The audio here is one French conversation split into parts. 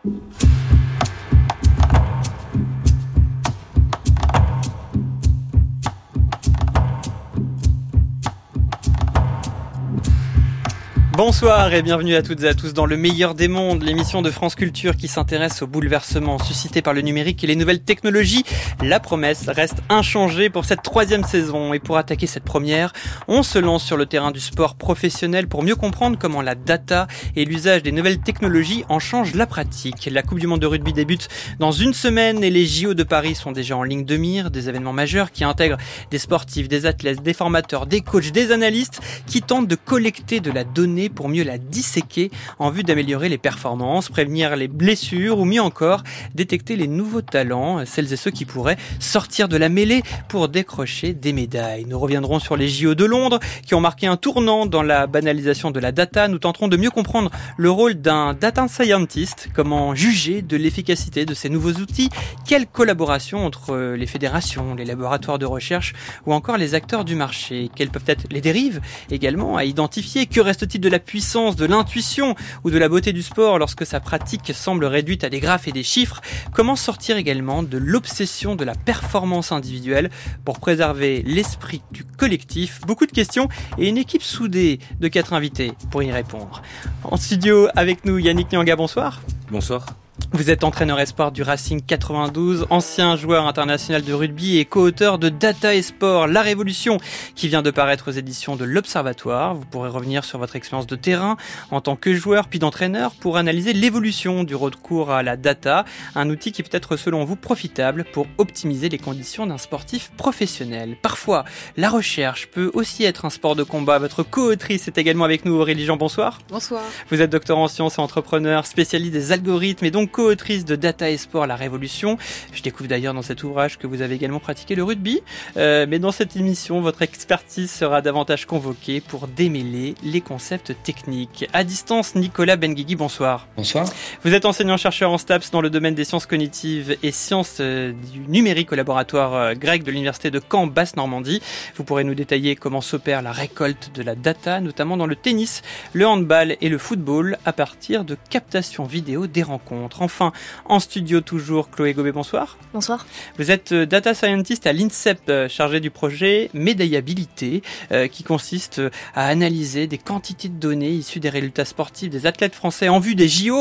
Bonsoir et bienvenue à toutes et à tous dans Le Meilleur des Mondes, l'émission de France Culture qui s'intéresse aux bouleversements suscités par le numérique et les nouvelles technologies. La promesse reste inchangée pour cette 3e saison et pour attaquer cette première, on se lance sur le terrain du sport professionnel pour mieux comprendre comment la data et l'usage des nouvelles technologies en changent la pratique. La Coupe du Monde de rugby débute dans une semaine et les JO de Paris sont déjà en ligne de mire, des événements majeurs qui intègrent des sportifs, des athlètes, des formateurs, des coachs, des analystes qui tentent de collecter de la donnée pour mieux la disséquer en vue d'améliorer les performances, prévenir les blessures ou mieux encore détecter les nouveaux talents, celles et ceux qui pourraient sortir de la mêlée pour décrocher des médailles. Nous reviendrons sur les JO de Londres qui ont marqué un tournant dans la banalisation de la data. Nous tenterons de mieux comprendre le rôle d'un data scientist, comment juger de l'efficacité de ces nouveaux outils, quelle collaboration entre les fédérations, les laboratoires de recherche ou encore les acteurs du marché, quelles peuvent être les dérives également à identifier, que reste-t-il de la puissance, de l'intuition ou de la beauté du sport lorsque sa pratique semble réduite à des graphes et des chiffres. Comment sortir également de l'obsession de la performance individuelle pour préserver l'esprit du collectif? Beaucoup de questions et une équipe soudée de 4 invités pour y répondre. En studio avec nous Yannick Nyanga, bonsoir. Bonsoir. Vous êtes entraîneur espoir du Racing 92, ancien joueur international de rugby et co-auteur de Data et Sport, la révolution, qui vient de paraître aux éditions de l'Observatoire. Vous pourrez revenir sur votre expérience de terrain en tant que joueur puis d'entraîneur pour analyser l'évolution du recours à la data, un outil qui peut être selon vous profitable pour optimiser les conditions d'un sportif professionnel. Parfois, la recherche peut aussi être un sport de combat. Votre co-autrice est également avec nous, Aurélie Jean, bonsoir. Bonsoir. Vous êtes docteur en sciences et entrepreneur, spécialiste des algorithmes et donc co-autrice de Data et Sport, la révolution. Je découvre d'ailleurs dans cet ouvrage que vous avez également pratiqué le rugby. Mais dans cette émission, votre expertise sera davantage convoquée pour démêler les concepts techniques. À distance, Nicolas Benguigui, bonsoir. Bonsoir. Vous êtes enseignant-chercheur en STAPS dans le domaine des sciences cognitives et sciences du numérique au laboratoire grec de l'université de Caen, Basse-Normandie. Vous pourrez nous détailler comment s'opère la récolte de la data, notamment dans le tennis, le handball et le football, à partir de captations vidéo des rencontres. Enfin, en studio toujours, Chloé Gobet, bonsoir. Bonsoir. Vous êtes data scientist à l'INSEP, chargé du projet Médaillabilité, qui consiste à analyser des quantités de données issues des résultats sportifs des athlètes français en vue des JO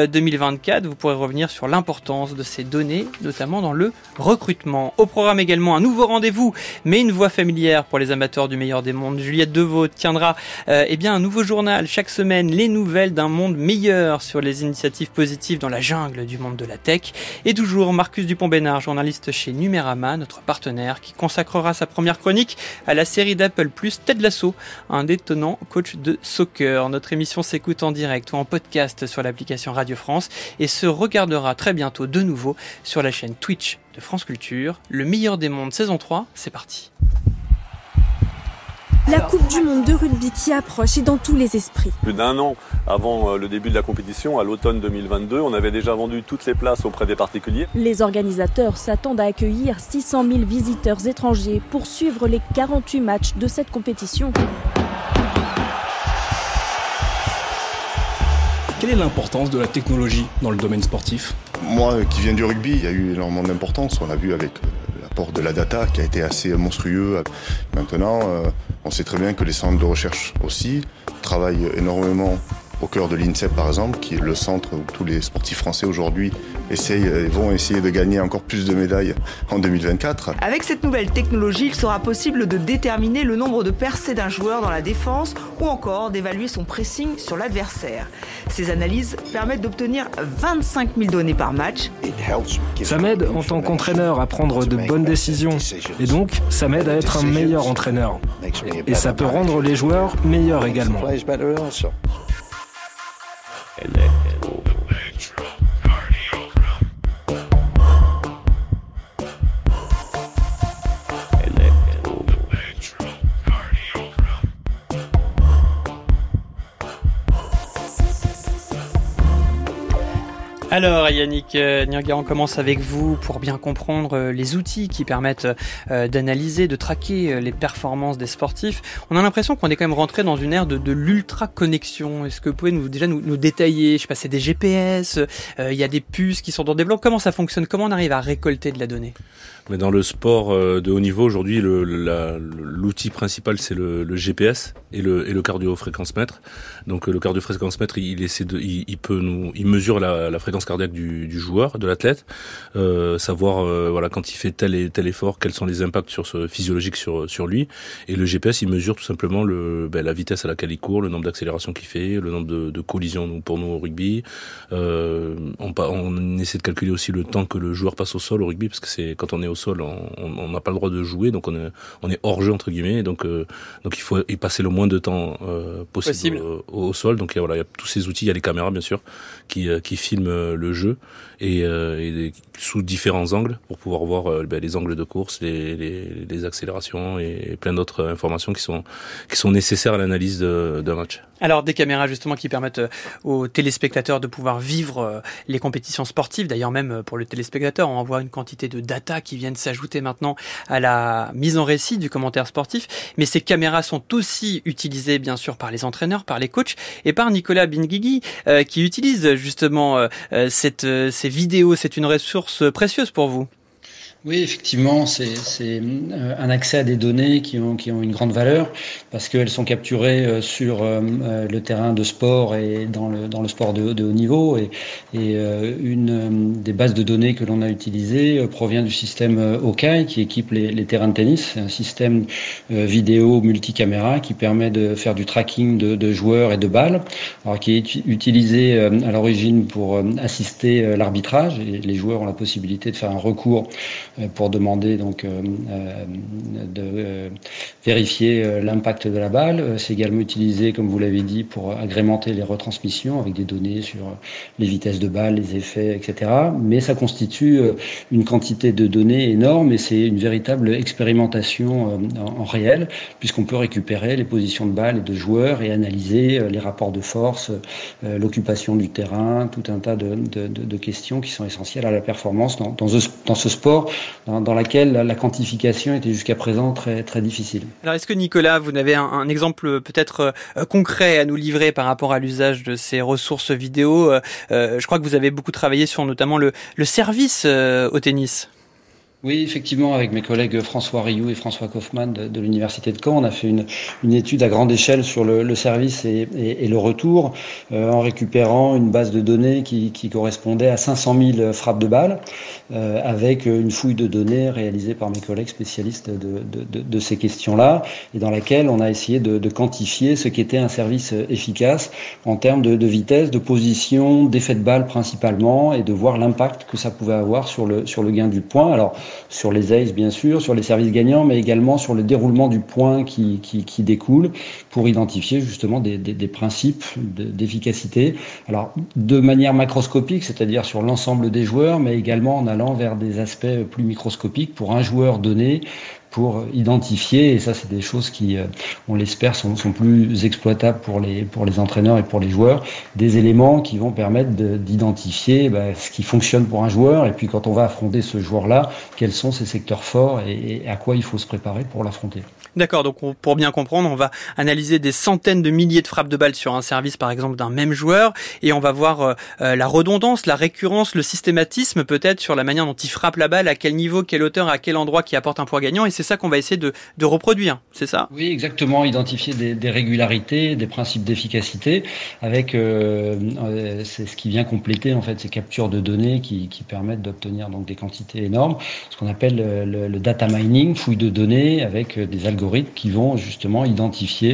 2024. Vous pourrez revenir sur l'importance de ces données, notamment dans le recrutement. Au programme également un nouveau rendez-vous, mais une voix familière pour les amateurs du meilleur des mondes. Juliette Deveau tiendra un nouveau journal chaque semaine, les nouvelles d'un monde meilleur sur les initiatives positives dans la jungle du monde de la tech. Et toujours Marcus Dupont-Bénard, journaliste chez Numérama, notre partenaire, qui consacrera sa première chronique à la série d'Apple+, Ted Lasso, un détonnant coach de soccer. Notre émission s'écoute en direct ou en podcast sur l'application Radio France et se regardera très bientôt de nouveau sur la chaîne Twitch de France Culture. Le meilleur des mondes saison 3, c'est parti. La Coupe du Monde de rugby qui approche est dans tous les esprits. Plus d'un an avant le début de la compétition, à l'automne 2022, on avait déjà vendu toutes les places auprès des particuliers. Les organisateurs s'attendent à accueillir 600 000 visiteurs étrangers pour suivre les 48 matchs de cette compétition. Quelle est l'importance de la technologie dans le domaine sportif ? Moi qui viens du rugby, il y a eu énormément d'importance. On l'a vu avec l'apport de la data qui a été assez monstrueux. Maintenant, on sait très bien que les centres de recherche aussi travaillent énormément au cœur de l'INSEP par exemple, qui est le centre où tous les sportifs français aujourd'hui vont essayer de gagner encore plus de médailles en 2024. Avec cette nouvelle technologie, il sera possible de déterminer le nombre de percées d'un joueur dans la défense ou encore d'évaluer son pressing sur l'adversaire. Ces analyses permettent d'obtenir 25 000 données par match. Ça m'aide en tant qu'entraîneur à prendre de bonnes décisions et donc ça m'aide à être un meilleur entraîneur. Et ça peut rendre les joueurs meilleurs également. Alors Yannick Nianga, on commence avec vous pour bien comprendre les outils qui permettent d'analyser, de traquer les performances des sportifs. On a l'impression qu'on est quand même rentré dans une ère de l'ultra-connexion. Est-ce que vous pouvez nous détailler? Je sais pas, c'est des GPS, il y a des puces qui sont en développement. Comment ça fonctionne? Comment on arrive à récolter de la donnée? Mais dans le sport de haut niveau aujourd'hui, l'outil principal c'est le GPS et le cardio-fréquence-mètre. Donc le cardio-fréquence-mètre, il mesure la fréquence cardiaque du joueur, de l'athlète, savoir quand il fait tel et tel effort, quels sont les impacts physiologiques sur lui. Et le GPS, il mesure tout simplement la vitesse à laquelle il court, le nombre d'accélérations qu'il fait, le nombre de collisions pour nous au rugby. On essaie de calculer aussi le temps que le joueur passe au sol au rugby, parce que c'est quand on est au sol, on n'a pas le droit de jouer, donc on est hors jeu entre guillemets, donc il faut y passer le moins de temps possible au sol. Donc il y a tous ces outils, il y a les caméras bien sûr qui filment le jeu et sous différents angles pour pouvoir voir les angles de course, les accélérations et plein d'autres informations qui sont nécessaires à l'analyse d'un match. Alors des caméras justement qui permettent aux téléspectateurs de pouvoir vivre les compétitions sportives. D'ailleurs même pour le téléspectateur, on voit une quantité de data qui viennent s'ajouter maintenant à la mise en récit du commentaire sportif. Mais ces caméras sont aussi utilisées bien sûr par les entraîneurs, par les coachs et par Nicolas Benguigui qui utilise justement ces vidéos. C'est une ressource précieuse pour vous. Oui, effectivement, c'est un accès à des données qui ont une grande valeur parce qu'elles sont capturées sur le terrain de sport et dans le sport de haut niveau et une des bases de données que l'on a utilisées provient du système Hawkeye qui équipe les terrains de tennis. C'est un système vidéo multicaméra qui permet de faire du tracking de joueurs et de balles, alors qui est utilisé à l'origine pour assister l'arbitrage et les joueurs ont la possibilité de faire un recours pour demander de vérifier l'impact de la balle. C'est également utilisé, comme vous l'avez dit, pour agrémenter les retransmissions avec des données sur les vitesses de balle, les effets, etc. Mais ça constitue une quantité de données énorme et c'est une véritable expérimentation en réel, puisqu'on peut récupérer les positions de balle et de joueurs et analyser les rapports de force, l'occupation du terrain, tout un tas de questions qui sont essentielles à la performance dans ce sport dans laquelle la quantification était jusqu'à présent très, très difficile. Alors est-ce que Nicolas, vous avez un exemple peut-être concret à nous livrer par rapport à l'usage de ces ressources vidéo? Je crois que vous avez beaucoup travaillé sur notamment le service au tennis. Oui, effectivement, avec mes collègues François Rioux et François Kaufmann de l'Université de Caen, on a fait une étude à grande échelle sur le service et le retour, en récupérant une base de données qui correspondait à 500 000 frappes de balles, avec une fouille de données réalisée par mes collègues spécialistes de ces questions-là, et dans laquelle on a essayé de quantifier ce qu'était un service efficace en termes de vitesse, de position, d'effet de balle principalement, et de voir l'impact que ça pouvait avoir sur le gain du point. Alors, sur les aces bien sûr, sur les services gagnants, mais également sur le déroulement du point qui découle pour identifier justement des principes d'efficacité. Alors de manière macroscopique, c'est-à-dire sur l'ensemble des joueurs, mais également en allant vers des aspects plus microscopiques pour un joueur donné, pour identifier, et ça c'est des choses qui, on l'espère, sont plus exploitables pour les entraîneurs et pour les joueurs, des éléments qui vont permettre d'identifier ce qui fonctionne pour un joueur, et puis quand on va affronter ce joueur-là, quels sont ses secteurs forts et à quoi il faut se préparer pour l'affronter. D'accord, donc pour bien comprendre, on va analyser des centaines de milliers de frappes de balles sur un service par exemple d'un même joueur, et on va voir la redondance, la récurrence, le systématisme peut-être sur la manière dont il frappe la balle, à quel niveau, quelle hauteur, à quel endroit qui apporte un point gagnant, et c'est ça qu'on va essayer de reproduire, c'est ça? Oui, exactement, identifier des régularités, des principes d'efficacité, avec c'est ce qui vient compléter en fait ces captures de données qui permettent d'obtenir donc des quantités énormes, ce qu'on appelle le data mining, fouille de données avec des algorithmes qui vont justement identifier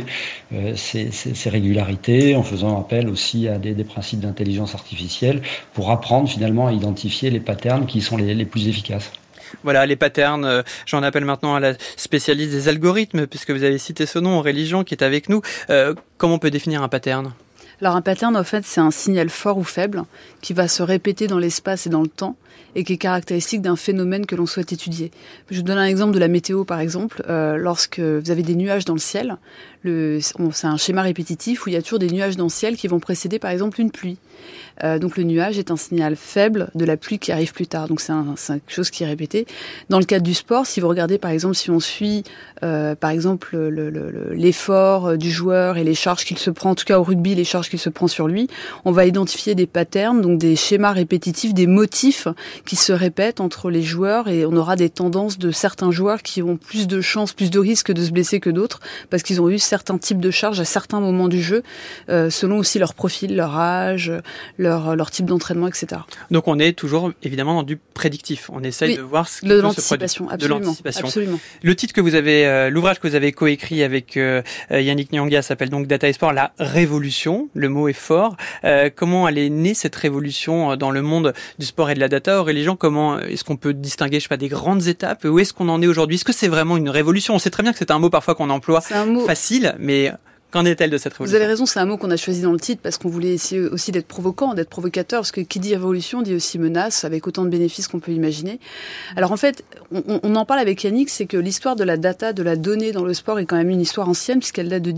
ces régularités en faisant appel aussi à des principes d'intelligence artificielle pour apprendre finalement à identifier les patterns qui sont les plus efficaces. Voilà, les patterns, j'en appelle maintenant à la spécialiste des algorithmes, puisque vous avez cité ce nom, Aurélie Jean, qui est avec nous. Comment on peut définir un pattern ? Alors un pattern, en fait, c'est un signal fort ou faible qui va se répéter dans l'espace et dans le temps et qui est caractéristique d'un phénomène que l'on souhaite étudier. Je vous donne un exemple de la météo, par exemple. Lorsque vous avez des nuages dans le ciel, c'est un schéma répétitif où il y a toujours des nuages dans le ciel qui vont précéder, par exemple, une pluie. Donc le nuage est un signal faible de la pluie qui arrive plus tard. Donc c'est quelque chose qui est répété. Dans le cadre du sport, si vous regardez, par exemple, si on suit, par exemple, l'effort du joueur et les charges qu'il se prend, en tout cas au rugby, les charges qu'il se prend sur lui, on va identifier des patterns, donc des schémas répétitifs, des motifs qui se répètent entre les joueurs, et on aura des tendances de certains joueurs qui ont plus de chances, plus de risques de se blesser que d'autres, parce qu'ils ont eu certains types de charges à certains moments du jeu, selon aussi leur profil, leur âge, leur type d'entraînement, etc. Donc on est toujours évidemment dans du prédictif. On essaye de voir ce qui peut se produire. Absolument, de l'anticipation. Absolument. Le titre que vous avez, l'ouvrage que vous avez coécrit avec Yannick Nyanga s'appelle donc Data et Sport, la révolution. Le mot est fort. Comment elle est née cette révolution dans le monde du sport et de la data? Aurélie Jean, comment est-ce qu'on peut distinguer, je sais pas, des grandes étapes? Où est-ce qu'on en est aujourd'hui? Est-ce que c'est vraiment une révolution? On sait très bien que c'est un mot parfois qu'on emploie facile, mais qu'en est-elle de cette révolution? Vous avez raison, c'est un mot qu'on a choisi dans le titre parce qu'on voulait essayer aussi d'être provocant, d'être provocateur, parce que qui dit révolution dit aussi menace, avec autant de bénéfices qu'on peut imaginer. Alors en fait, on en parle avec Yannick, c'est que l'histoire de la data, de la donnée dans le sport est quand même une histoire ancienne, puisqu'elle date de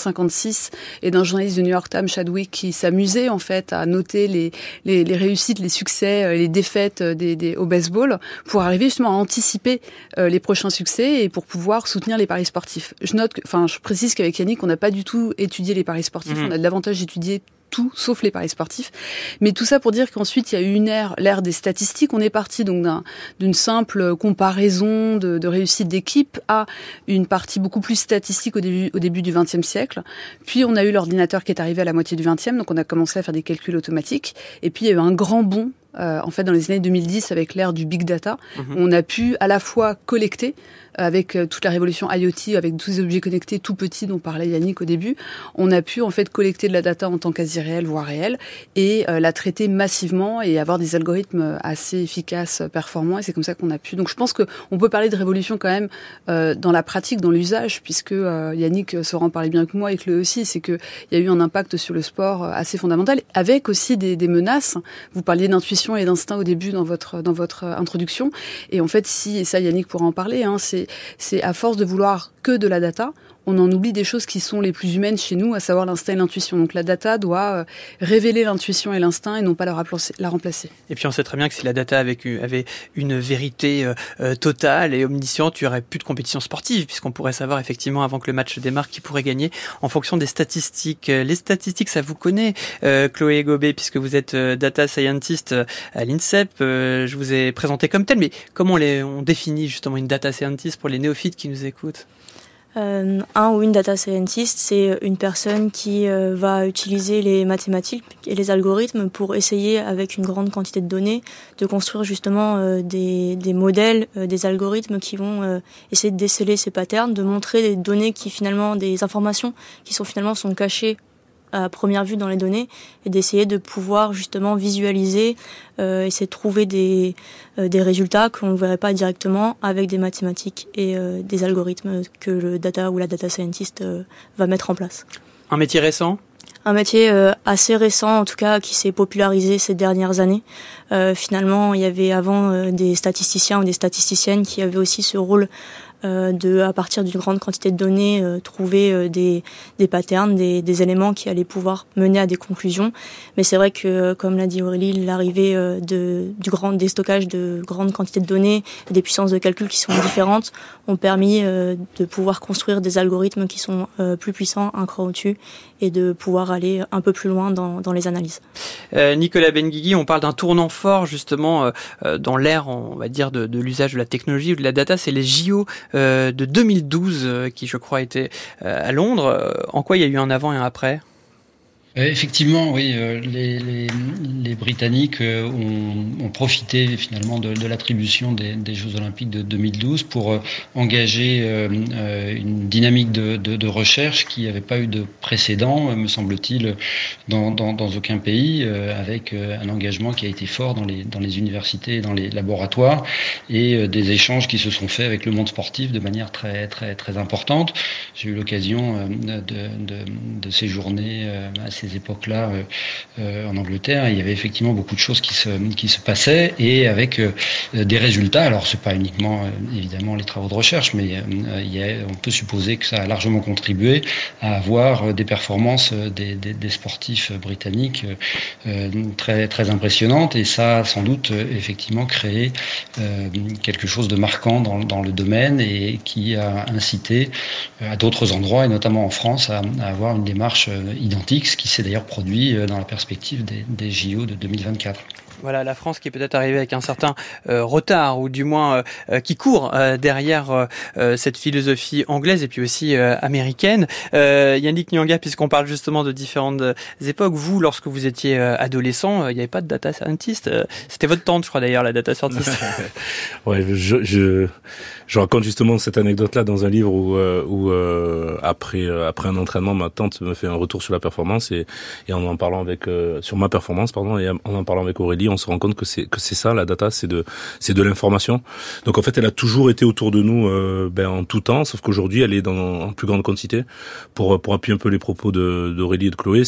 1856 et d'un journaliste du New York Times, Chadwick, qui s'amusait en fait à noter les réussites, les succès, les défaites au baseball, pour arriver justement à anticiper les prochains succès et pour pouvoir soutenir les paris sportifs. Je précise qu'avec Yannick, on n'a pas du tout étudier les paris sportifs, on a davantage étudié tout, sauf les paris sportifs. Mais tout ça pour dire qu'ensuite, il y a eu l'ère des statistiques. On est parti donc d'une simple comparaison de réussite d'équipe à une partie beaucoup plus statistique au début du XXe siècle. Puis, on a eu l'ordinateur qui est arrivé à la moitié du XXe, donc on a commencé à faire des calculs automatiques. Et puis, il y a eu un grand bond en fait, dans les années 2010, avec l'ère du big data, on a pu à la fois collecter avec toute la révolution IoT, avec tous ces objets connectés tout petits dont parlait Yannick au début, on a pu en fait collecter de la data en tant quasi réelle, voire réelle, et la traiter massivement et avoir des algorithmes assez efficaces, performants, et c'est comme ça qu'on a pu. Donc je pense qu'on peut parler de révolution quand même dans la pratique, dans l'usage, puisque Yannick saura en parler bien que moi et que lui aussi, c'est qu'il y a eu un impact sur le sport assez fondamental, avec aussi des menaces. Vous parliez d'intuition et d'instinct au début dans votre introduction, et en fait, et ça Yannick pourra en parler, c'est à force de vouloir que de la data, on en oublie des choses qui sont les plus humaines chez nous, à savoir l'instinct et l'intuition. Donc la data doit révéler l'intuition et l'instinct et non pas la remplacer. Et puis on sait très bien que si la data avait une vérité totale et omnisciente, il n'y aurait plus de compétition sportive, puisqu'on pourrait savoir effectivement avant que le match démarre qui pourrait gagner en fonction des statistiques. Les statistiques, ça vous connaît, Chloé Gobet, puisque vous êtes data scientist à l'INSEP. Je vous ai présenté comme tel, mais comment on définit justement une data scientist pour les néophytes qui nous écoutent? Un ou une data scientist, c'est une personne qui va utiliser les mathématiques et les algorithmes pour essayer, avec une grande quantité de données, de construire justement des modèles, des algorithmes qui vont essayer de déceler ces patterns, de montrer des données des informations qui sont cachées à première vue dans les données, et d'essayer de pouvoir justement visualiser, essayer de trouver des résultats qu'on ne verrait pas directement avec des mathématiques et des algorithmes que le data ou la data scientist va mettre en place. Un métier récent ? Un métier assez récent, en tout cas, qui s'est popularisé ces dernières années. Finalement, il y avait avant des statisticiens ou des statisticiennes qui avaient aussi ce rôle à partir d'une grande quantité de données, trouver des patterns, des éléments qui allaient pouvoir mener à des conclusions. Mais c'est vrai que, comme l'a dit Aurélie, l'arrivée des stockages de grandes quantités de données, des puissances de calcul qui sont différentes, ont permis de pouvoir construire des algorithmes qui sont plus puissants, un cran au-dessus, et de pouvoir aller un peu plus loin dans les analyses. Nicolas Benguigui, on parle d'un tournant fort justement dans l'ère, on va dire, de l'usage de la technologie ou de la data, c'est les JO de 2012 qui, je crois, étaient à Londres. En quoi il y a eu un avant et un après ? Effectivement, oui, les Britanniques ont profité finalement de l'attribution des Jeux Olympiques de 2012 pour engager une dynamique de recherche qui n'avait pas eu de précédent, me semble-t-il, dans aucun pays, avec un engagement qui a été fort dans les universités et dans les laboratoires, et des échanges qui se sont faits avec le monde sportif de manière très très très importante. J'ai eu l'occasion de séjourner à ces ces époques-là en Angleterre. Il y avait effectivement beaucoup de choses qui se passaient et avec des résultats. Alors c'est pas uniquement évidemment les travaux de recherche, mais on peut supposer que ça a largement contribué à avoir des performances des sportifs britanniques très très impressionnantes, et ça a sans doute effectivement créé quelque chose de marquant dans le domaine et qui a incité à d'autres endroits, et notamment en France, à avoir une démarche identique, ce qui s'est d'ailleurs produit dans la perspective des JO de 2024. Voilà, la France qui est peut-être arrivée avec un certain retard, ou du moins qui court derrière cette philosophie anglaise et puis aussi américaine. Yannick Nyanga, puisqu'on parle justement de différentes époques, vous, lorsque vous étiez adolescent, il n'y avait pas de data scientist. C'était votre tante, je crois d'ailleurs, la data scientist. Ouais, je raconte justement cette anecdote-là dans un livre où après un entraînement, ma tante me fait un retour sur la performance et en parlant sur ma performance, et en parlant avec Aurélie, on se rend compte que c'est ça, la data, c'est de l'information. Donc en fait, elle a toujours été autour de nous en tout temps, sauf qu'aujourd'hui, elle est en plus grande quantité. Pour appuyer un peu les propos d'Aurélie et de Chloé,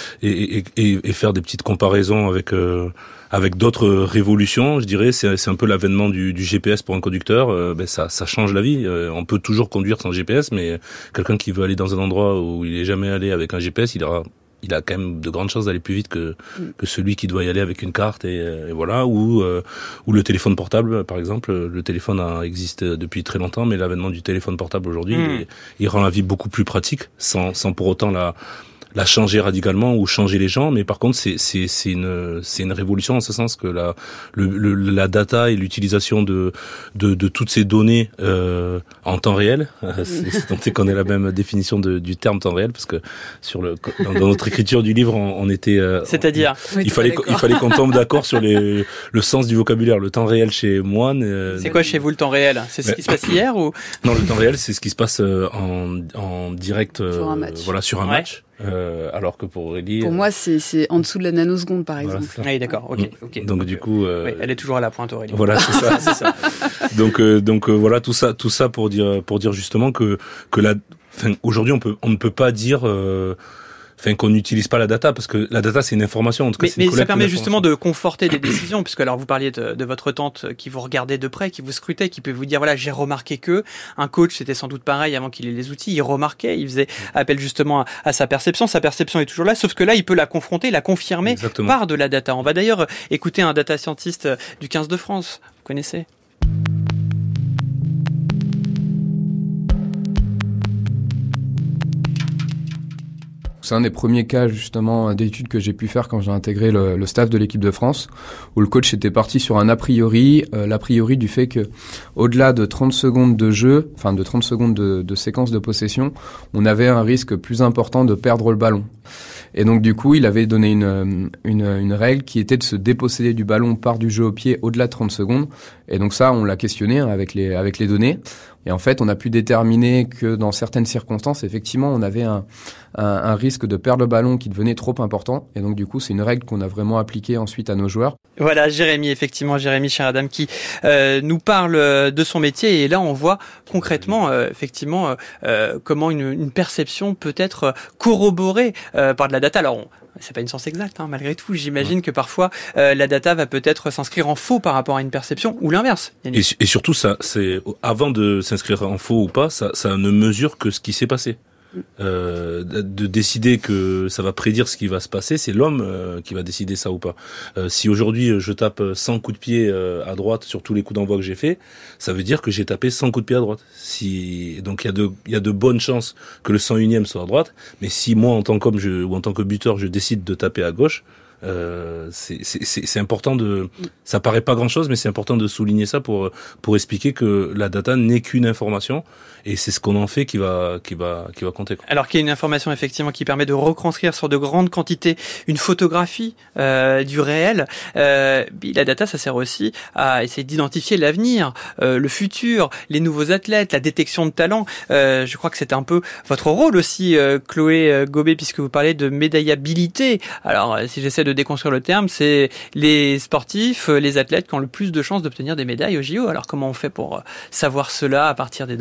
et faire des petites comparaisons avec d'autres révolutions, je dirais, c'est un peu l'avènement du GPS pour un conducteur. Ça change la vie. On peut toujours conduire sans GPS, mais quelqu'un qui veut aller dans un endroit où il est jamais allé avec un GPS, il a quand même de grandes chances d'aller plus vite que celui qui doit y aller avec une carte et voilà, ou le téléphone portable, par exemple. Le téléphone existe depuis très longtemps, mais l'avènement du téléphone portable aujourd'hui, il rend la vie beaucoup plus pratique, sans pour autant la changer radicalement ou changer les gens, mais par contre c'est une révolution en ce sens que la data et l'utilisation de toutes ces données en temps réel, c'est tant qu'on ait la même définition du terme temps réel, parce que dans notre écriture du livre on était c'est-à-dire il fallait qu'on tombe d'accord sur le sens du vocabulaire. Le temps réel chez moi, c'est quoi chez vous le temps réel? C'est ce qui se passe hier ou non? Le temps réel, c'est ce qui se passe en direct sur un match. Voilà, sur un match. Alors que pour Aurélie, pour moi c'est en dessous de la nanoseconde, par exemple. Voilà, oui, d'accord, ok. Donc du coup, oui, elle est toujours à la pointe, Aurélie. Voilà, c'est ça, c'est ça. Donc voilà, tout ça pour dire justement que aujourd'hui on ne peut pas dire qu'on n'utilise pas la data, parce que la data c'est une information. En tout cas, mais ça permet justement de conforter des décisions, puisque alors vous parliez de votre tante qui vous regardait de près, qui vous scrutait, qui peut vous dire voilà, j'ai remarqué que un coach, c'était sans doute pareil avant qu'il ait les outils, il remarquait, il faisait appel justement à sa perception est toujours là, sauf que là il peut la confronter, la confirmer. Exactement. Par de la data. On va d'ailleurs écouter un data scientist du 15 de France, vous connaissez? C'est un des premiers cas justement d'études que j'ai pu faire quand j'ai intégré le staff de l'équipe de France, où le coach était parti sur un a priori du fait que au-delà de 30 secondes de jeu, enfin de 30 secondes de séquence de possession, on avait un risque plus important de perdre le ballon. Et donc du coup, il avait donné une règle qui était de se déposséder du ballon par du jeu au pied au-delà de 30 secondes. Et donc ça, on l'a questionné avec les données. Et en fait, on a pu déterminer que dans certaines circonstances, effectivement, on avait un risque de perdre le ballon qui devenait trop important. Et donc, du coup, c'est une règle qu'on a vraiment appliquée ensuite à nos joueurs. Voilà, Jérémy Cheradam qui nous parle de son métier. Et là, on voit concrètement, effectivement, comment une perception peut être corroborée par de la data. Alors, c'est pas une science exacte, malgré tout. J'imagine que parfois la data va peut-être s'inscrire en faux par rapport à une perception, ou l'inverse. Et surtout, ça, c'est avant de s'inscrire en faux ou pas, ça ne mesure que ce qui s'est passé. De décider que ça va prédire ce qui va se passer, c'est l'homme qui va décider ça ou pas. Si aujourd'hui je tape 100 coups de pied à droite sur tous les coups d'envoi que j'ai fait, ça veut dire que j'ai tapé 100 coups de pied à droite. Donc il y a de bonnes chances que le 101e soit à droite, mais si moi en tant qu'homme ou en tant que buteur je décide de taper à gauche, c'est important ça paraît pas grand chose, mais c'est important de souligner ça pour expliquer que la data n'est qu'une information, et c'est ce qu'on en fait qui va compter. Alors qu'il y a une information effectivement qui permet de retranscrire sur de grandes quantités une photographie du réel. La data, ça sert aussi à essayer d'identifier l'avenir, le futur, les nouveaux athlètes, la détection de talents. Je crois que c'est un peu votre rôle aussi, Chloé Gobet, puisque vous parlez de médaillabilité. Alors si j'essaie de déconstruire le terme, c'est les sportifs, les athlètes qui ont le plus de chances d'obtenir des médailles au JO. Alors comment on fait pour savoir cela à partir des données ?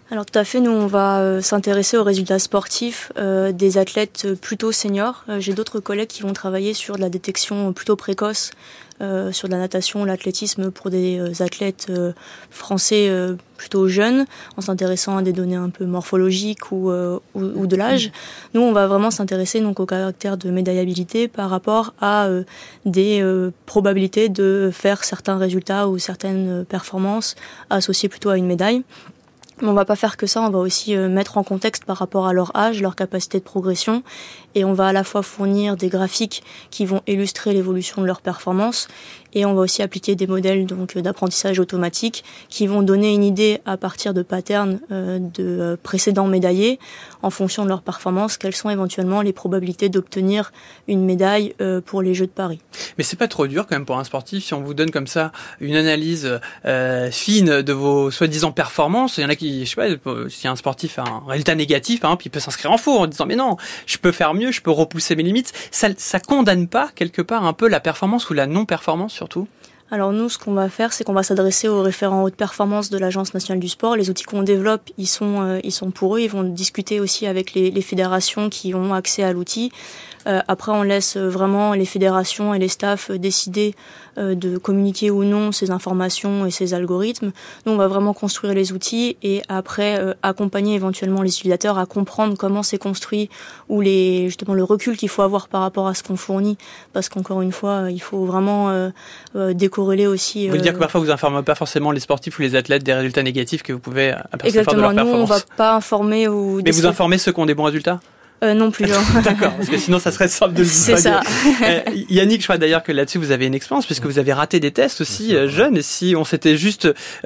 Alors tout à fait, nous on va s'intéresser aux résultats sportifs des athlètes plutôt seniors. J'ai d'autres collègues qui vont travailler sur de la détection plutôt précoce, sur de la natation, l'athlétisme pour des athlètes français plutôt jeunes, en s'intéressant à des données un peu morphologiques ou de l'âge. Nous on va vraiment s'intéresser donc au caractère de médaillabilité par rapport à des probabilités de faire certains résultats ou certaines performances associées plutôt à une médaille. Mais on va pas faire que ça, on va aussi mettre en contexte par rapport à leur âge, leur capacité de progression, et on va à la fois fournir des graphiques qui vont illustrer l'évolution de leur performance, et on va aussi appliquer des modèles donc d'apprentissage automatique qui vont donner une idée à partir de patterns de précédents médaillés en fonction de leur performance, quelles sont éventuellement les probabilités d'obtenir une médaille pour les Jeux de Paris. Mais c'est pas trop dur quand même pour un sportif si on vous donne comme ça une analyse fine de vos soi-disant performances. Il y en a qui, je sais pas, si un sportif a un résultat négatif, par exemple, il peut s'inscrire en faux en disant mais non, je peux faire mieux, je peux repousser mes limites. Ça condamne pas quelque part un peu la performance ou la non-performance surtout? Alors nous, ce qu'on va faire, c'est qu'on va s'adresser aux référents haute performance de l'Agence nationale du sport. Les outils qu'on développe, ils sont pour eux. Ils vont discuter aussi avec les fédérations qui ont accès à l'outil. Après, on laisse vraiment les fédérations et les staffs décider de communiquer ou non ces informations et ces algorithmes. Nous, on va vraiment construire les outils et après accompagner éventuellement les utilisateurs à comprendre comment c'est construit ou justement le recul qu'il faut avoir par rapport à ce qu'on fournit. Parce qu'encore une fois, il faut vraiment décorréler aussi. Vous voulez dire que parfois vous informez pas forcément les sportifs ou les athlètes des résultats négatifs que vous pouvez apercevoir de leur performance. Exactement. Nous, on va pas informer ou. Mais vous informez ceux qui ont des bons résultats? Non plus. D'accord, parce que sinon ça serait simple de le dire. C'est ça. Yannick, je crois d'ailleurs que là-dessus vous avez une expérience puisque vous avez raté des tests aussi jeunes, et si on s'était juste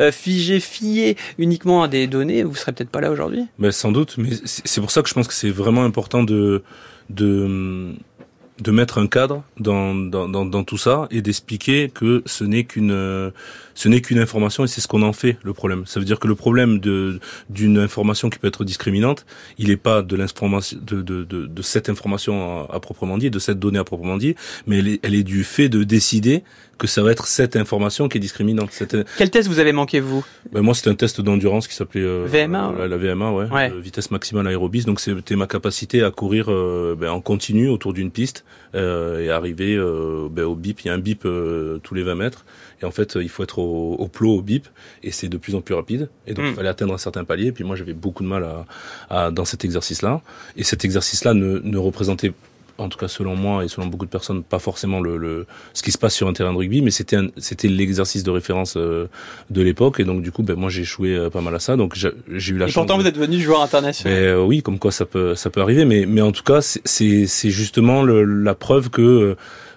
fié uniquement à des données, vous serez peut-être pas là aujourd'hui. Mais sans doute, mais c'est pour ça que je pense que c'est vraiment important de mettre un cadre dans tout ça et d'expliquer que ce n'est qu'une information et c'est ce qu'on en fait le problème. Ça veut dire que le problème d'une information qui peut être discriminante, il n'est pas de l'information de cette information à proprement dit, de cette donnée à proprement dit, mais elle est du fait de décider que ça va être cette information qui est discriminante. Quel test vous avez manqué, vous? Moi, c'était un test d'endurance qui s'appelait VMA. La VMA, ouais. Vitesse maximale aérobie. Donc, c'était ma capacité à courir en continu autour d'une piste et arriver au bip. Il y a un bip tous les 20 mètres. Et en fait, il faut être au plot, au bip, et c'est de plus en plus rapide. Et donc, il fallait atteindre un certain palier. Et puis moi, j'avais beaucoup de mal dans cet exercice-là. Et cet exercice-là ne représentait, en tout cas selon moi et selon beaucoup de personnes, pas forcément ce qui se passe sur un terrain de rugby, mais c'était l'exercice de référence de l'époque, et donc du coup moi j'ai échoué pas mal à ça, donc j'ai eu la chance. Et pourtant vous êtes devenu joueur international. Oui, comme quoi ça peut arriver, mais en tout cas c'est justement la preuve que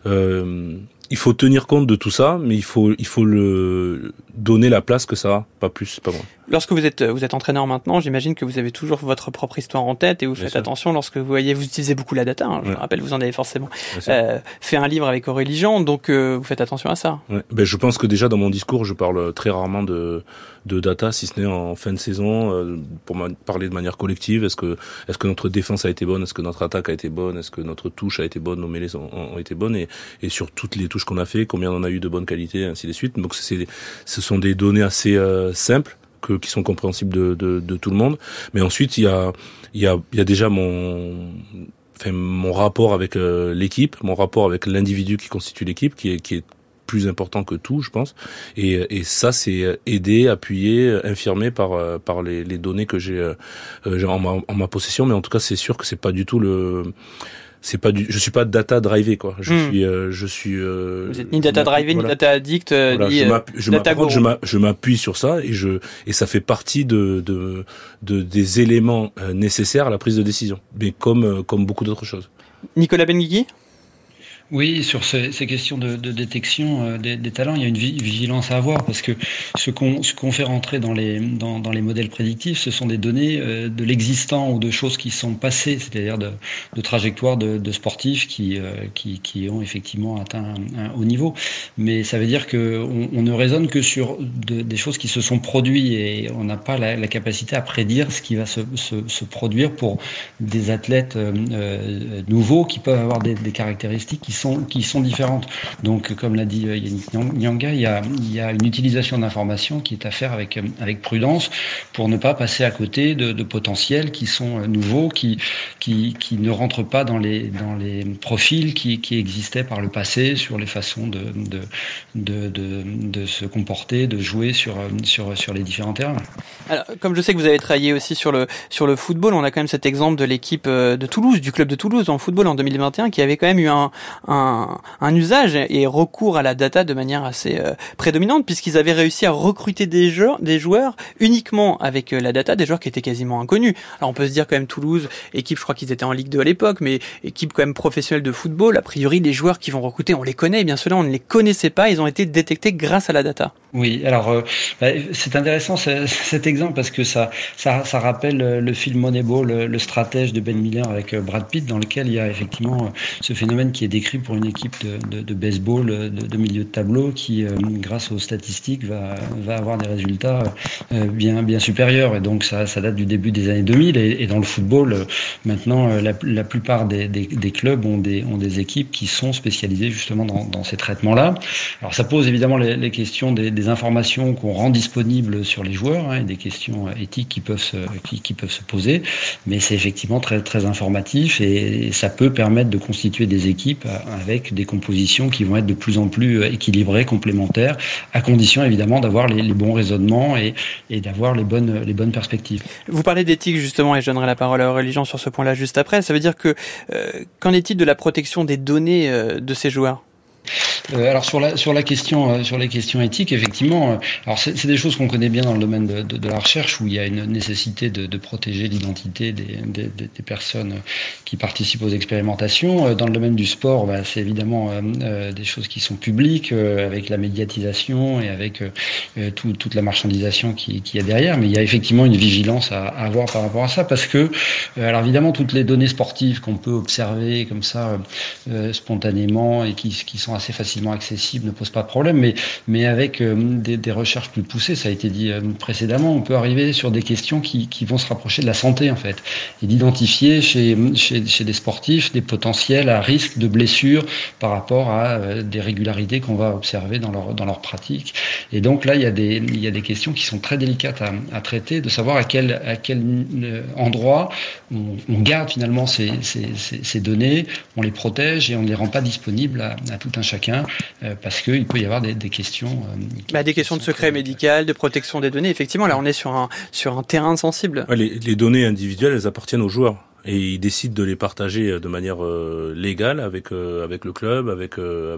il faut tenir compte de tout ça, mais il faut le donner la place que ça a, pas plus, pas moins. Lorsque vous êtes entraîneur maintenant, j'imagine que vous avez toujours votre propre histoire en tête et vous faites attention lorsque vous utilisez beaucoup la data. Je me rappelle, vous en avez forcément fait un livre avec Aurélie Jean, donc vous faites attention à ça. Ouais. Je pense que déjà dans mon discours, je parle très rarement de data, si ce n'est en fin de saison, pour parler de manière collective. Est-ce que notre défense a été bonne? Est-ce que notre attaque a été bonne? Est-ce que notre touche a été bonne? Nos mêlées ont été bonnes? Et sur toutes les touches qu'on a fait, combien on a eu de bonne qualité, ainsi de suite. Donc ce sont des données assez simples, qui sont compréhensibles de tout le monde. Mais ensuite, il y a déjà mon rapport avec l'équipe, mon rapport avec l'individu qui constitue l'équipe, qui est plus important que tout, je pense. Et ça, c'est aidé, appuyé, infirmé par les données que j'ai en ma possession. Mais en tout cas, c'est sûr que c'est pas du tout je suis pas data drivé, quoi. Je suis vous êtes ni data drivé, ni data addict, ni data guru. Je m'appuie sur ça et ça fait partie des éléments nécessaires à la prise de décision. Mais comme beaucoup d'autres choses. Nicolas Benguigui? Oui, sur ces questions de détection des talents, il y a une vigilance à avoir parce que ce qu'on fait rentrer dans les modèles prédictifs, ce sont des données de l'existant ou de choses qui sont passées, c'est-à-dire de trajectoires de sportifs qui ont effectivement atteint un haut niveau. Mais ça veut dire que on ne raisonne que sur des choses qui se sont produites et on n'a pas la capacité à prédire ce qui va se produire pour des athlètes nouveaux qui peuvent avoir des caractéristiques qui sont différentes. Donc, comme l'a dit Yannick Nyanga, il y a une utilisation d'informations qui est à faire avec prudence pour ne pas passer à côté de potentiels qui sont nouveaux, qui ne rentrent pas dans les profils qui existaient par le passé sur les façons de se comporter, de jouer sur les différents terrains. Alors, comme je sais que vous avez travaillé aussi sur le football, on a quand même cet exemple de l'équipe de Toulouse, du club de Toulouse en football en 2021, qui avait quand même eu un usage et recours à la data de manière assez prédominante, puisqu'ils avaient réussi à recruter des joueurs uniquement avec la data, des joueurs qui étaient quasiment inconnus. Alors on peut se dire quand même Toulouse, équipe, je crois qu'ils étaient en Ligue 2 à l'époque, mais équipe quand même professionnelle de football, a priori les joueurs qui vont recruter, on les connaît, et bien ceux-là on ne les connaissait pas, ils ont été détectés grâce à la data. Oui, alors c'est intéressant cet exemple parce que ça rappelle le film Moneyball, le stratège de Ben Miller avec Brad Pitt, dans lequel il y a effectivement ce phénomène qui est décrit pour une équipe de baseball de milieu de tableau qui, grâce aux statistiques, va avoir des résultats bien supérieurs. Et donc ça date du début des années 2000. Et dans le football, maintenant, la plupart des clubs ont des équipes qui sont spécialisées justement dans ces traitements-là. Alors ça pose évidemment les questions des informations qu'on rend disponibles sur les joueurs, et des questions éthiques qui peuvent se poser, mais c'est effectivement très très informatif et ça peut permettre de constituer des équipes avec des compositions qui vont être de plus en plus équilibrées, complémentaires, à condition évidemment d'avoir les bons raisonnements et d'avoir les bonnes perspectives. Vous parlez d'éthique justement, et je donnerai la parole à Aurélien sur ce point-là juste après. Ça veut dire que qu'en est-il de la protection des données de ces joueurs ? Alors sur la question éthique, effectivement, alors c'est des choses qu'on connaît bien dans le domaine de la recherche, où il y a une nécessité de protéger l'identité des personnes qui participent aux expérimentations. Dans le domaine du sport, c'est évidemment des choses qui sont publiques, avec la médiatisation et avec toute la marchandisation qui y a derrière. Mais il y a effectivement une vigilance à avoir par rapport à ça, parce que alors évidemment toutes les données sportives qu'on peut observer comme ça spontanément et qui sont assez facilement accessibles ne posent pas de problème, mais avec des recherches plus poussées, ça a été dit précédemment, on peut arriver sur des questions qui vont se rapprocher de la santé en fait, et d'identifier chez des sportifs des potentiels à risque de blessures par rapport à des régularités qu'on va observer dans leur pratique. Et donc là, il y a des questions qui sont très délicates à traiter, de savoir à quel endroit on garde finalement ces données, on les protège et on ne les rend pas disponibles à tout un chacun, parce qu'il peut y avoir des questions... des questions de secret médical, de protection des données. Effectivement, là, on est sur un terrain sensible. Ouais, les données individuelles, elles appartiennent aux joueurs. Et ils décident de les partager de manière légale avec le club, avec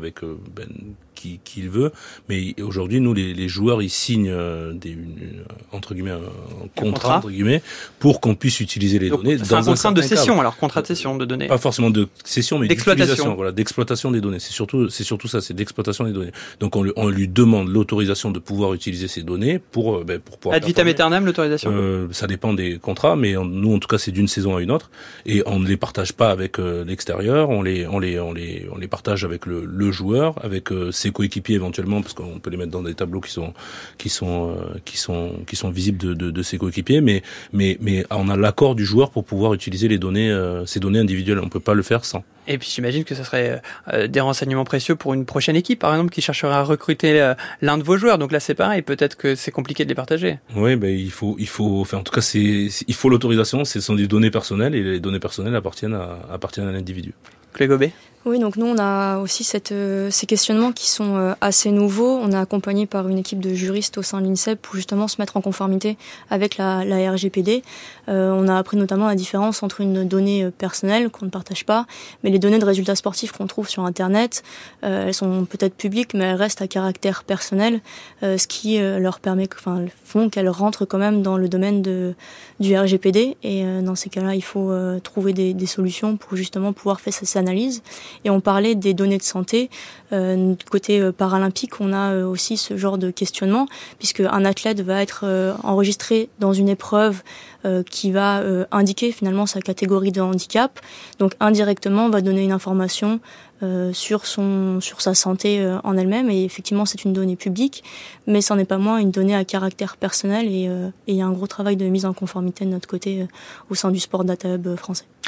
qui il veut. Mais aujourd'hui, nous, les joueurs, ils signent entre guillemets un contrat entre guillemets pour qu'on puisse utiliser les données. C'est un contrat de cession, alors contrat de cession de données. Pas forcément de cession, mais d'exploitation. Voilà, d'exploitation des données. C'est surtout ça, c'est d'exploitation des données. Donc on lui demande l'autorisation de pouvoir utiliser ces données pour pouvoir. Ad vitam aeternam, l'autorisation. Ça dépend des contrats, mais nous, en tout cas, c'est d'une saison à une autre. Et on ne les partage pas avec l'extérieur, on les partage avec le joueur, avec ses coéquipiers éventuellement, parce qu'on peut les mettre dans des tableaux qui sont visibles de ses coéquipiers, mais on a l'accord du joueur pour pouvoir utiliser ces données individuelles. On peut pas le faire sans. Et puis j'imagine que ça serait des renseignements précieux pour une prochaine équipe, par exemple, qui chercherait à recruter l'un de vos joueurs. Donc là, c'est pareil. Peut-être que c'est compliqué de les partager. Oui, il faut. Enfin, en tout cas, il faut l'autorisation. Ce sont des données personnelles et les données personnelles appartiennent à l'individu. Claire Gobet. Oui, donc nous, on a aussi ces questionnements qui sont assez nouveaux. On est accompagné par une équipe de juristes au sein de l'INSEP pour justement se mettre en conformité avec la RGPD. On a appris notamment la différence entre une donnée personnelle qu'on ne partage pas, mais les données de résultats sportifs qu'on trouve sur Internet, elles sont peut-être publiques, mais elles restent à caractère personnel, ce qui font qu'elles rentrent quand même dans le domaine du RGPD. Et dans ces cas-là, il faut trouver des solutions pour justement pouvoir faire ces analyses. Et on parlait des données de santé. Côté paralympique, on a aussi ce genre de questionnement, puisque un athlète va être enregistré dans une épreuve qui va indiquer finalement sa catégorie de handicap. Donc indirectement, on va donner une information sur sa santé en elle-même. Et effectivement, c'est une donnée publique, mais ça n'en est pas moins une donnée à caractère personnel. Et il y a un gros travail de mise en conformité de notre côté au sein du Sport Data Hub français.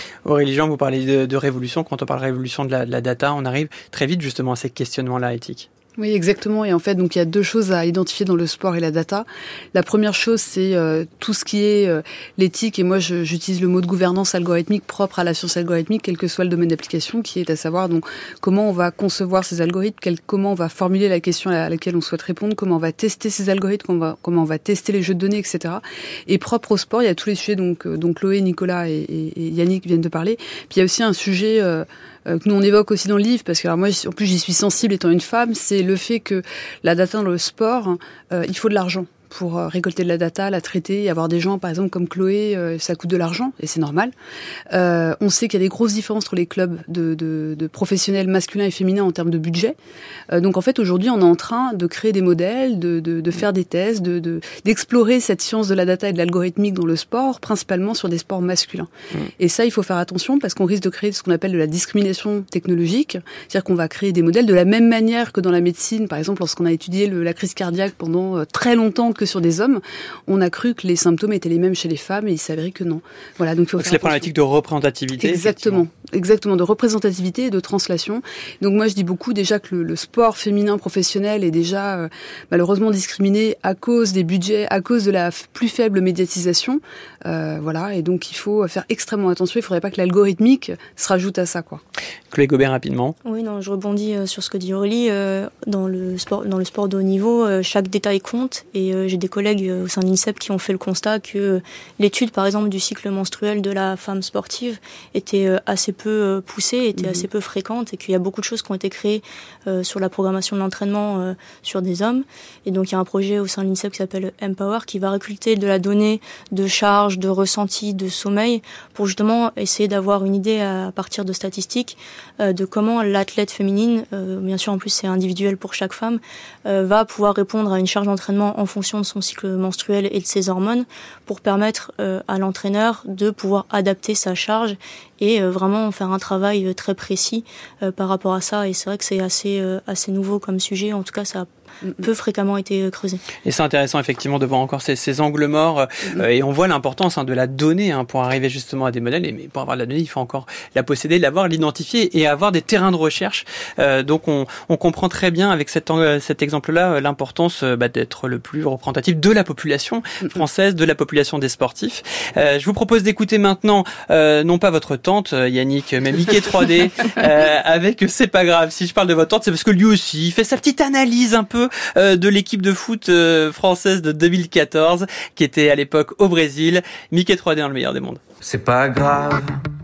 Aurélie Jean, vous parlez de révolution. Quand on parle de révolution de la data, on arrive très vite justement à ces questionnements-là éthiques. Oui, exactement. Et en fait, donc il y a deux choses à identifier dans le sport et la data. La première chose, c'est tout ce qui est l'éthique. Et moi, j'utilise le mot de gouvernance algorithmique propre à la science algorithmique, quel que soit le domaine d'application, qui est à savoir donc comment on va concevoir ces algorithmes, comment on va formuler la question à laquelle on souhaite répondre, comment on va tester ces algorithmes, comment on va tester les jeux de données, etc. Et propre au sport, il y a tous les sujets donc Chloé, Nicolas et Yannick viennent de parler. Puis il y a aussi un sujet que nous on évoque aussi dans le livre, parce que alors moi en plus j'y suis sensible étant une femme, c'est le fait que la data dans le sport, il faut de l'argent pour récolter de la data, la traiter, et avoir des gens, par exemple, comme Chloé, ça coûte de l'argent, et c'est normal. On sait qu'il y a des grosses différences entre les clubs de professionnels masculins et féminins en termes de budget. Donc, en fait, aujourd'hui, on est en train de créer des modèles, de faire des thèses, d'explorer cette science de la data et de l'algorithmique dans le sport, principalement sur des sports masculins. Et ça, il faut faire attention, parce qu'on risque de créer ce qu'on appelle de la discrimination technologique, c'est-à-dire qu'on va créer des modèles de la même manière que dans la médecine. Par exemple, lorsqu'on a étudié la crise cardiaque pendant très longtemps que sur des hommes, on a cru que les symptômes étaient les mêmes chez les femmes et il s'avérait que non. Voilà, donc c'est la problématique de représentativité. Exactement, de représentativité et de translation. Donc moi je dis beaucoup déjà que le sport féminin professionnel est déjà malheureusement discriminé à cause des budgets, à cause de la plus faible médiatisation. Voilà, et donc il faut faire extrêmement attention. Il ne faudrait pas que l'algorithmique se rajoute à ça, quoi. Chloé Gobert, rapidement. Oui, non, je rebondis sur ce que dit Aurélie. Dans le sport de haut niveau, chaque détail compte. Et j'ai des collègues au sein de l'INSEP qui ont fait le constat que l'étude, par exemple, du cycle menstruel de la femme sportive était assez peu poussée, était assez peu fréquente, et qu'il y a beaucoup de choses qui ont été créées sur la programmation de l'entraînement sur des hommes. Et donc, il y a un projet au sein de l'INSEP qui s'appelle Empower, qui va récolter de la donnée de charge, de ressenti, de sommeil, pour justement essayer d'avoir une idée à partir de statistiques de comment l'athlète féminine, bien sûr en plus c'est individuel pour chaque femme, va pouvoir répondre à une charge d'entraînement en fonction de son cycle menstruel et de ses hormones, pour permettre à l'entraîneur de pouvoir adapter sa charge et vraiment faire un travail très précis par rapport à ça. Et c'est vrai que c'est assez nouveau comme sujet, en tout cas ça a peu fréquemment été creusé. Et c'est intéressant effectivement de voir encore ces angles morts et on voit l'importance de la donnée pour arriver justement à des modèles, mais pour avoir la donnée il faut encore la posséder, l'avoir, l'identifier et avoir des terrains de recherche. Donc on comprend très bien avec cet exemple-là l'importance d'être le plus représentatif de la population française, de la population des sportifs. Je vous propose d'écouter maintenant non pas votre tante Yannick, mais Mickey 3D avec C'est pas grave. Si je parle de votre tante, c'est parce que lui aussi il fait sa petite analyse un peu de l'équipe de foot française de 2014 qui était à l'époque au Brésil. Mickey 3D dans le meilleur des mondes. C'est pas grave.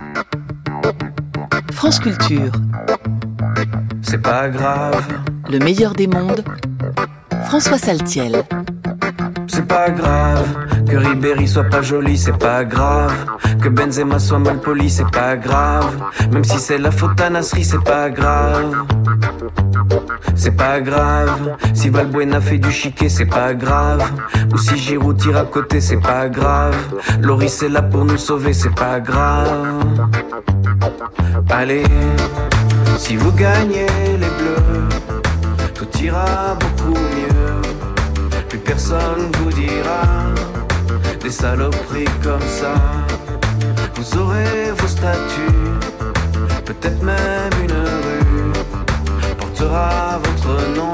France Culture. C'est pas grave. Le meilleur des mondes. François Saltiel. C'est pas grave que Ribéry soit pas joli, c'est pas grave. Que Benzema soit mal poli, c'est pas grave. Même si c'est la faute à Nasri, c'est pas grave. C'est pas grave. Si Valbuena fait du chiquet, c'est pas grave. Ou si Giroud tire à côté, c'est pas grave. Loris est là pour nous sauver, c'est pas grave. Allez, si vous gagnez les bleus, tout ira beaucoup mieux. Plus personne vous dira des saloperies comme ça. Vous aurez vos statuts, peut-être même une rue portera votre nom.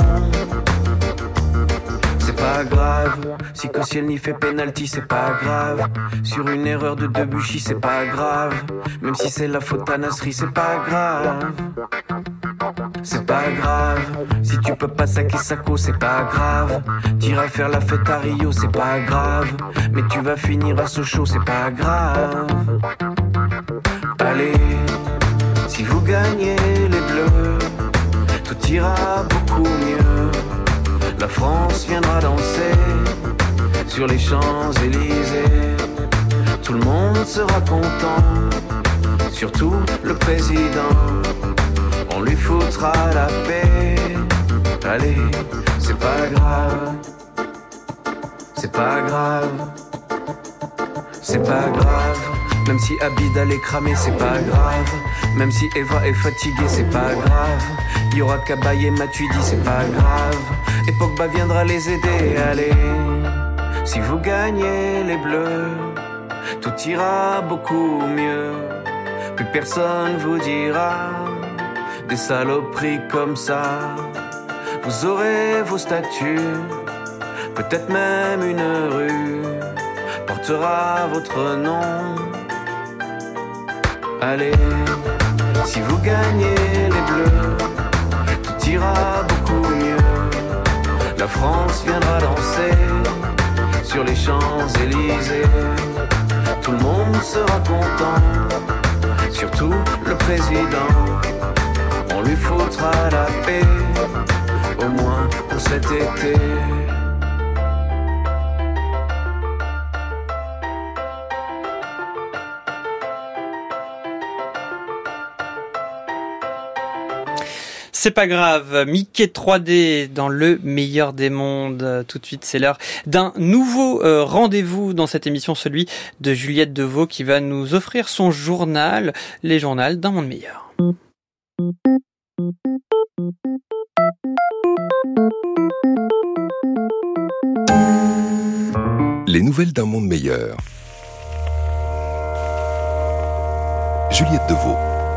C'est pas grave, si Koscielny fait penalty, c'est pas grave. Sur une erreur de Debuchy, c'est pas grave. Même si c'est la faute à Nasri, c'est pas grave. C'est pas grave, si tu peux pas saquer Sacco, c'est pas grave. T'iras faire la fête à Rio, c'est pas grave. Mais tu vas finir à Sochaux, c'est pas grave. Allez, si vous gagnez les bleus, tout ira beaucoup mieux. La France viendra danser sur les Champs-Élysées. Tout le monde sera content, surtout le président. On lui foutra la paix. Allez, c'est pas grave. C'est pas grave. C'est pas grave. Même si Abidal est cramé, c'est pas grave. Même si Eva est fatiguée, c'est pas grave. Il y aura Cabaye et Matuidi, c'est pas grave. Et Pogba viendra les aider. Allez, si vous gagnez les bleus, tout ira beaucoup mieux. Plus personne vous dira des saloperies comme ça. Vous aurez vos statuts, peut-être même une rue portera votre nom. Allez, si vous gagnez les bleus, tout ira beaucoup mieux. La France viendra danser sur les Champs-Élysées. Tout le monde sera content, surtout le président. On lui foutra la paix, au moins pour cet été. C'est pas grave, Mickey 3D dans le meilleur des mondes. Tout de suite, c'est l'heure d'un nouveau rendez-vous dans cette émission, celui de Juliette Deveau qui va nous offrir son journal, les journaux d'un monde meilleur. Les nouvelles d'un monde meilleur. Juliette Deveau.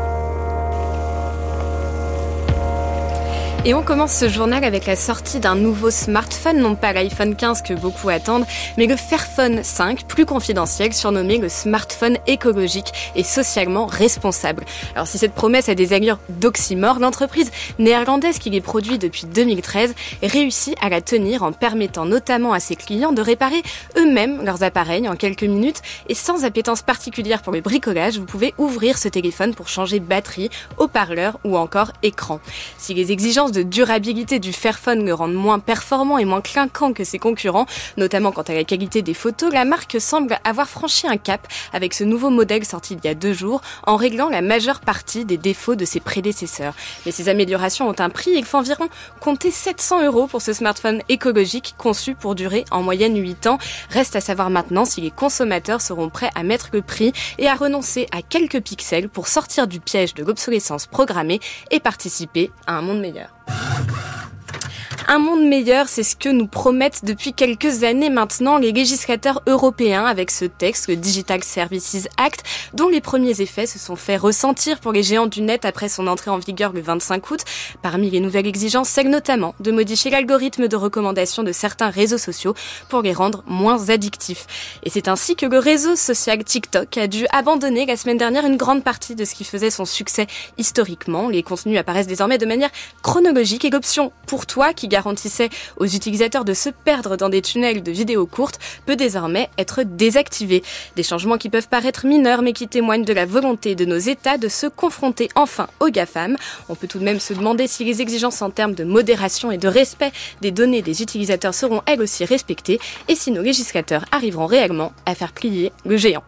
Et on commence ce journal avec la sortie d'un nouveau smartphone, non pas l'iPhone 15 que beaucoup attendent, mais le Fairphone 5, plus confidentiel, surnommé le smartphone écologique et socialement responsable. Alors si cette promesse a des allures d'oxymore, l'entreprise néerlandaise qui les produit depuis 2013 réussit à la tenir en permettant notamment à ses clients de réparer eux-mêmes leurs appareils en quelques minutes et sans appétence particulière pour le bricolage, vous pouvez ouvrir ce téléphone pour changer batterie, haut-parleur ou encore écran. Si les exigences de durabilité du Fairphone le rendent moins performant et moins clinquant que ses concurrents, notamment quant à la qualité des photos, la marque semble avoir franchi un cap avec ce nouveau modèle sorti il y a 2 jours en réglant la majeure partie des défauts de ses prédécesseurs. Mais ces améliorations ont un prix, il faut environ compter 700 € pour ce smartphone écologique conçu pour durer en moyenne 8 ans. Reste à savoir maintenant si les consommateurs seront prêts à mettre le prix et à renoncer à quelques pixels pour sortir du piège de l'obsolescence programmée et participer à un monde meilleur. Un monde meilleur, c'est ce que nous promettent depuis quelques années maintenant les législateurs européens avec ce texte, le Digital Services Act, dont les premiers effets se sont fait ressentir pour les géants du net après son entrée en vigueur le 25 août. Parmi les nouvelles exigences, celle notamment de modifier l'algorithme de recommandation de certains réseaux sociaux pour les rendre moins addictifs. Et c'est ainsi que le réseau social TikTok a dû abandonner la semaine dernière une grande partie de ce qui faisait son succès historiquement. Les contenus apparaissent désormais de manière chronologique et l'option pour toi qui garantissait aux utilisateurs de se perdre dans des tunnels de vidéos courtes peut désormais être désactivée. Des changements qui peuvent paraître mineurs mais qui témoignent de la volonté de nos États de se confronter enfin aux GAFAM. On peut tout de même se demander si les exigences en termes de modération et de respect des données des utilisateurs seront elles aussi respectées et si nos législateurs arriveront réellement à faire plier le géant.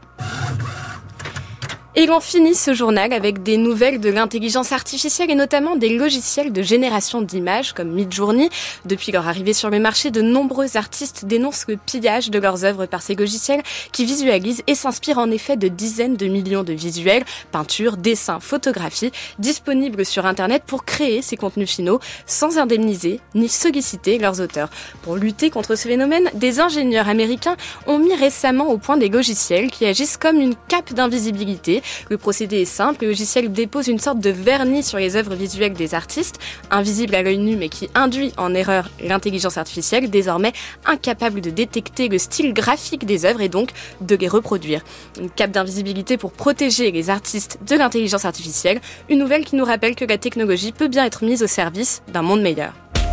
Et l'on finit ce journal avec des nouvelles de l'intelligence artificielle et notamment des logiciels de génération d'images comme Midjourney. Depuis leur arrivée sur le marché, de nombreux artistes dénoncent le pillage de leurs œuvres par ces logiciels qui visualisent et s'inspirent en effet de dizaines de millions de visuels, peintures, dessins, photographies, disponibles sur Internet pour créer ces contenus finaux sans indemniser ni solliciter leurs auteurs. Pour lutter contre ce phénomène, des ingénieurs américains ont mis récemment au point des logiciels qui agissent comme une cape d'invisibilité. Le procédé est simple, le logiciel dépose une sorte de vernis sur les œuvres visuelles des artistes, invisible à l'œil nu mais qui induit en erreur l'intelligence artificielle, désormais incapable de détecter le style graphique des œuvres et donc de les reproduire. Une cape d'invisibilité pour protéger les artistes de l'intelligence artificielle, une nouvelle qui nous rappelle que la technologie peut bien être mise au service d'un monde meilleur.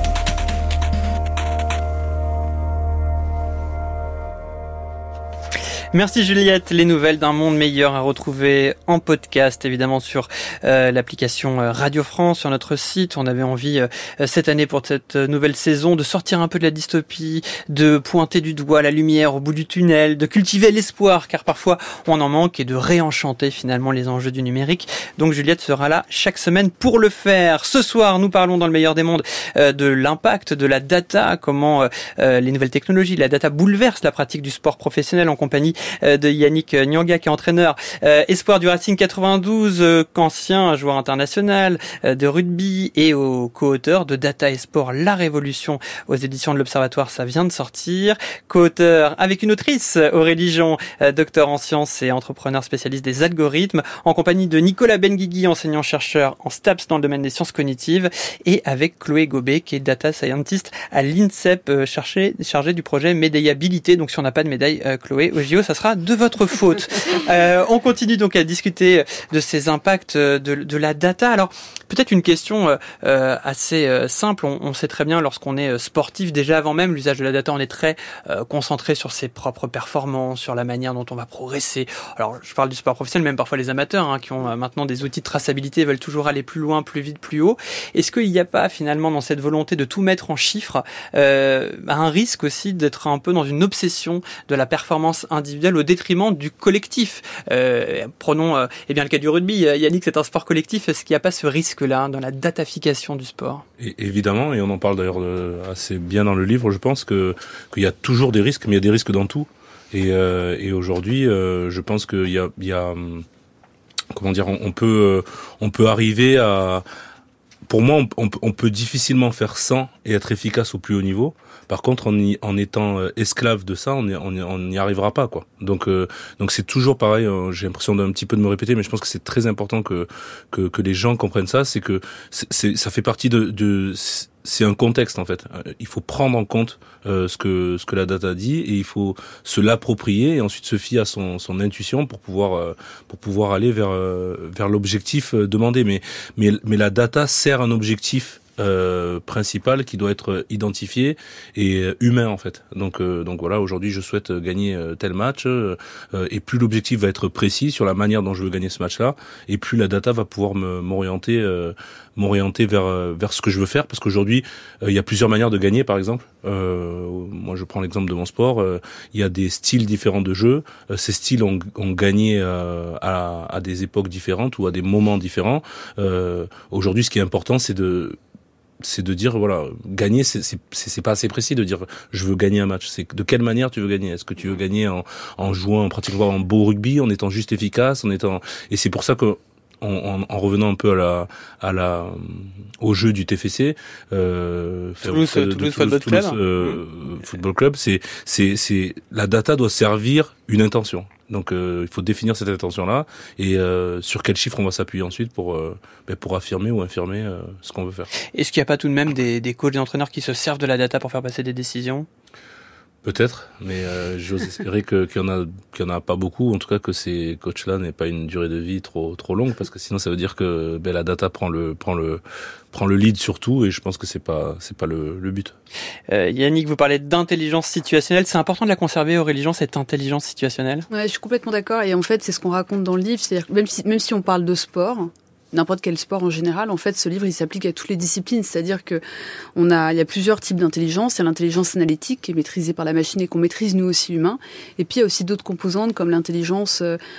Merci Juliette, les nouvelles d'un monde meilleur à retrouver en podcast, évidemment sur l'application Radio France, sur notre site. On avait envie cette année pour cette nouvelle saison de sortir un peu de la dystopie, de pointer du doigt la lumière au bout du tunnel, de cultiver l'espoir, car parfois on en manque, et de réenchanter finalement les enjeux du numérique. Donc Juliette sera là chaque semaine pour le faire. Ce soir, nous parlons dans le meilleur des mondes de l'impact de la data, comment les nouvelles technologies, la data bouleverse la pratique du sport professionnel en compagnie de Yannick Nyanga, qui est entraîneur espoir du Racing 92, qu'ancien joueur international de rugby et co-auteur de Data et Sport, La Révolution aux éditions de l'Observatoire. Ça vient de sortir. Co-auteur avec une autrice, Aurélie Jean, docteur en sciences et entrepreneur spécialiste des algorithmes, en compagnie de Nicolas Benguigui, enseignant-chercheur en STAPS dans le domaine des sciences cognitives, et avec Chloé Gobet, qui est data scientist à l'INSEP, chargée du projet Médaillabilité. Donc si on n'a pas de médaille, Chloé, au JO, ça sera de votre faute. On continue donc à discuter de ces impacts de la data. Alors peut-être une question assez simple. On sait très bien, lorsqu'on est sportif, déjà avant même l'usage de la data, on est très concentré sur ses propres performances, sur la manière dont on va progresser. Alors je parle du sport professionnel, même parfois les amateurs qui ont maintenant des outils de traçabilité veulent toujours aller plus loin, plus vite, plus haut. Est-ce qu'il n'y a pas finalement dans cette volonté de tout mettre en chiffres un risque aussi d'être un peu dans une obsession de la performance individuelle au détriment du collectif? Prenons le cas du rugby. Yannick, c'est un sport collectif. Est-ce qu'il n'y a pas ce risque-là dans la datafication du sport? Et évidemment, et on en parle d'ailleurs assez bien dans le livre, je pense qu'il y a toujours des risques, mais il y a des risques dans tout. Et aujourd'hui, je pense qu'il y a comment dire, on peut arriver à, pour moi, on peut difficilement faire sans et être efficace au plus haut niveau. Par contre, en étant esclave de ça, on n'y arrivera pas, quoi. Donc c'est toujours pareil. J'ai l'impression d'un petit peu de me répéter, mais je pense que c'est très important que les gens comprennent ça. C'est que ça fait partie c'est un contexte, en fait. Il faut prendre en compte ce que la data dit, et il faut se l'approprier et ensuite se fier à son intuition pour pouvoir aller vers l'objectif demandé. Mais la data sert un objectif principal qui doit être identifié et humain, en fait. Donc voilà, aujourd'hui je souhaite gagner tel match, et plus l'objectif va être précis sur la manière dont je veux gagner ce match-là, et plus la data va pouvoir m'orienter vers ce que je veux faire, parce qu'aujourd'hui il y a plusieurs manières de gagner. Par exemple, moi je prends l'exemple de mon sport, il y a des styles différents de jeu, ces styles ont gagné à des époques différentes ou à des moments différents. Aujourd'hui, ce qui est important, c'est de dire, voilà, gagner, c'est pas assez précis de dire je veux gagner un match. C'est de quelle manière tu veux gagner. Est-ce que tu veux gagner en jouant, en pratiquant un beau rugby, en étant juste efficace, et c'est pour ça que en revenant un peu au jeu du TFC, Toulouse Football Club, c'est la data doit servir une intention. Donc il faut définir cette intention-là, et sur quel chiffre on va s'appuyer ensuite pour affirmer ou infirmer ce qu'on veut faire. Est-ce qu'il n'y a pas tout de même des coachs et entraîneurs qui se servent de la data pour faire passer des décisions? Peut-être, mais j'ose espérer qu'il y en a pas beaucoup. En tout cas, que ces coachs-là n'aient pas une durée de vie trop longue, parce que sinon ça veut dire que la data prend le lead sur tout, et je pense que c'est pas le but. Yannick, vous parlez d'intelligence situationnelle. C'est important de la conserver, Aurélie Jean, cette intelligence situationnelle? Ouais, je suis complètement d'accord. Et en fait, c'est ce qu'on raconte dans le livre. C'est-à-dire que même si on parle de sport, n'importe quel sport en général, en fait, ce livre, il s'applique à toutes les disciplines. C'est-à-dire que il y a plusieurs types d'intelligence. Il y a l'intelligence analytique qui est maîtrisée par la machine et qu'on maîtrise nous aussi humains. Et puis, il y a aussi d'autres composantes comme l'intelligence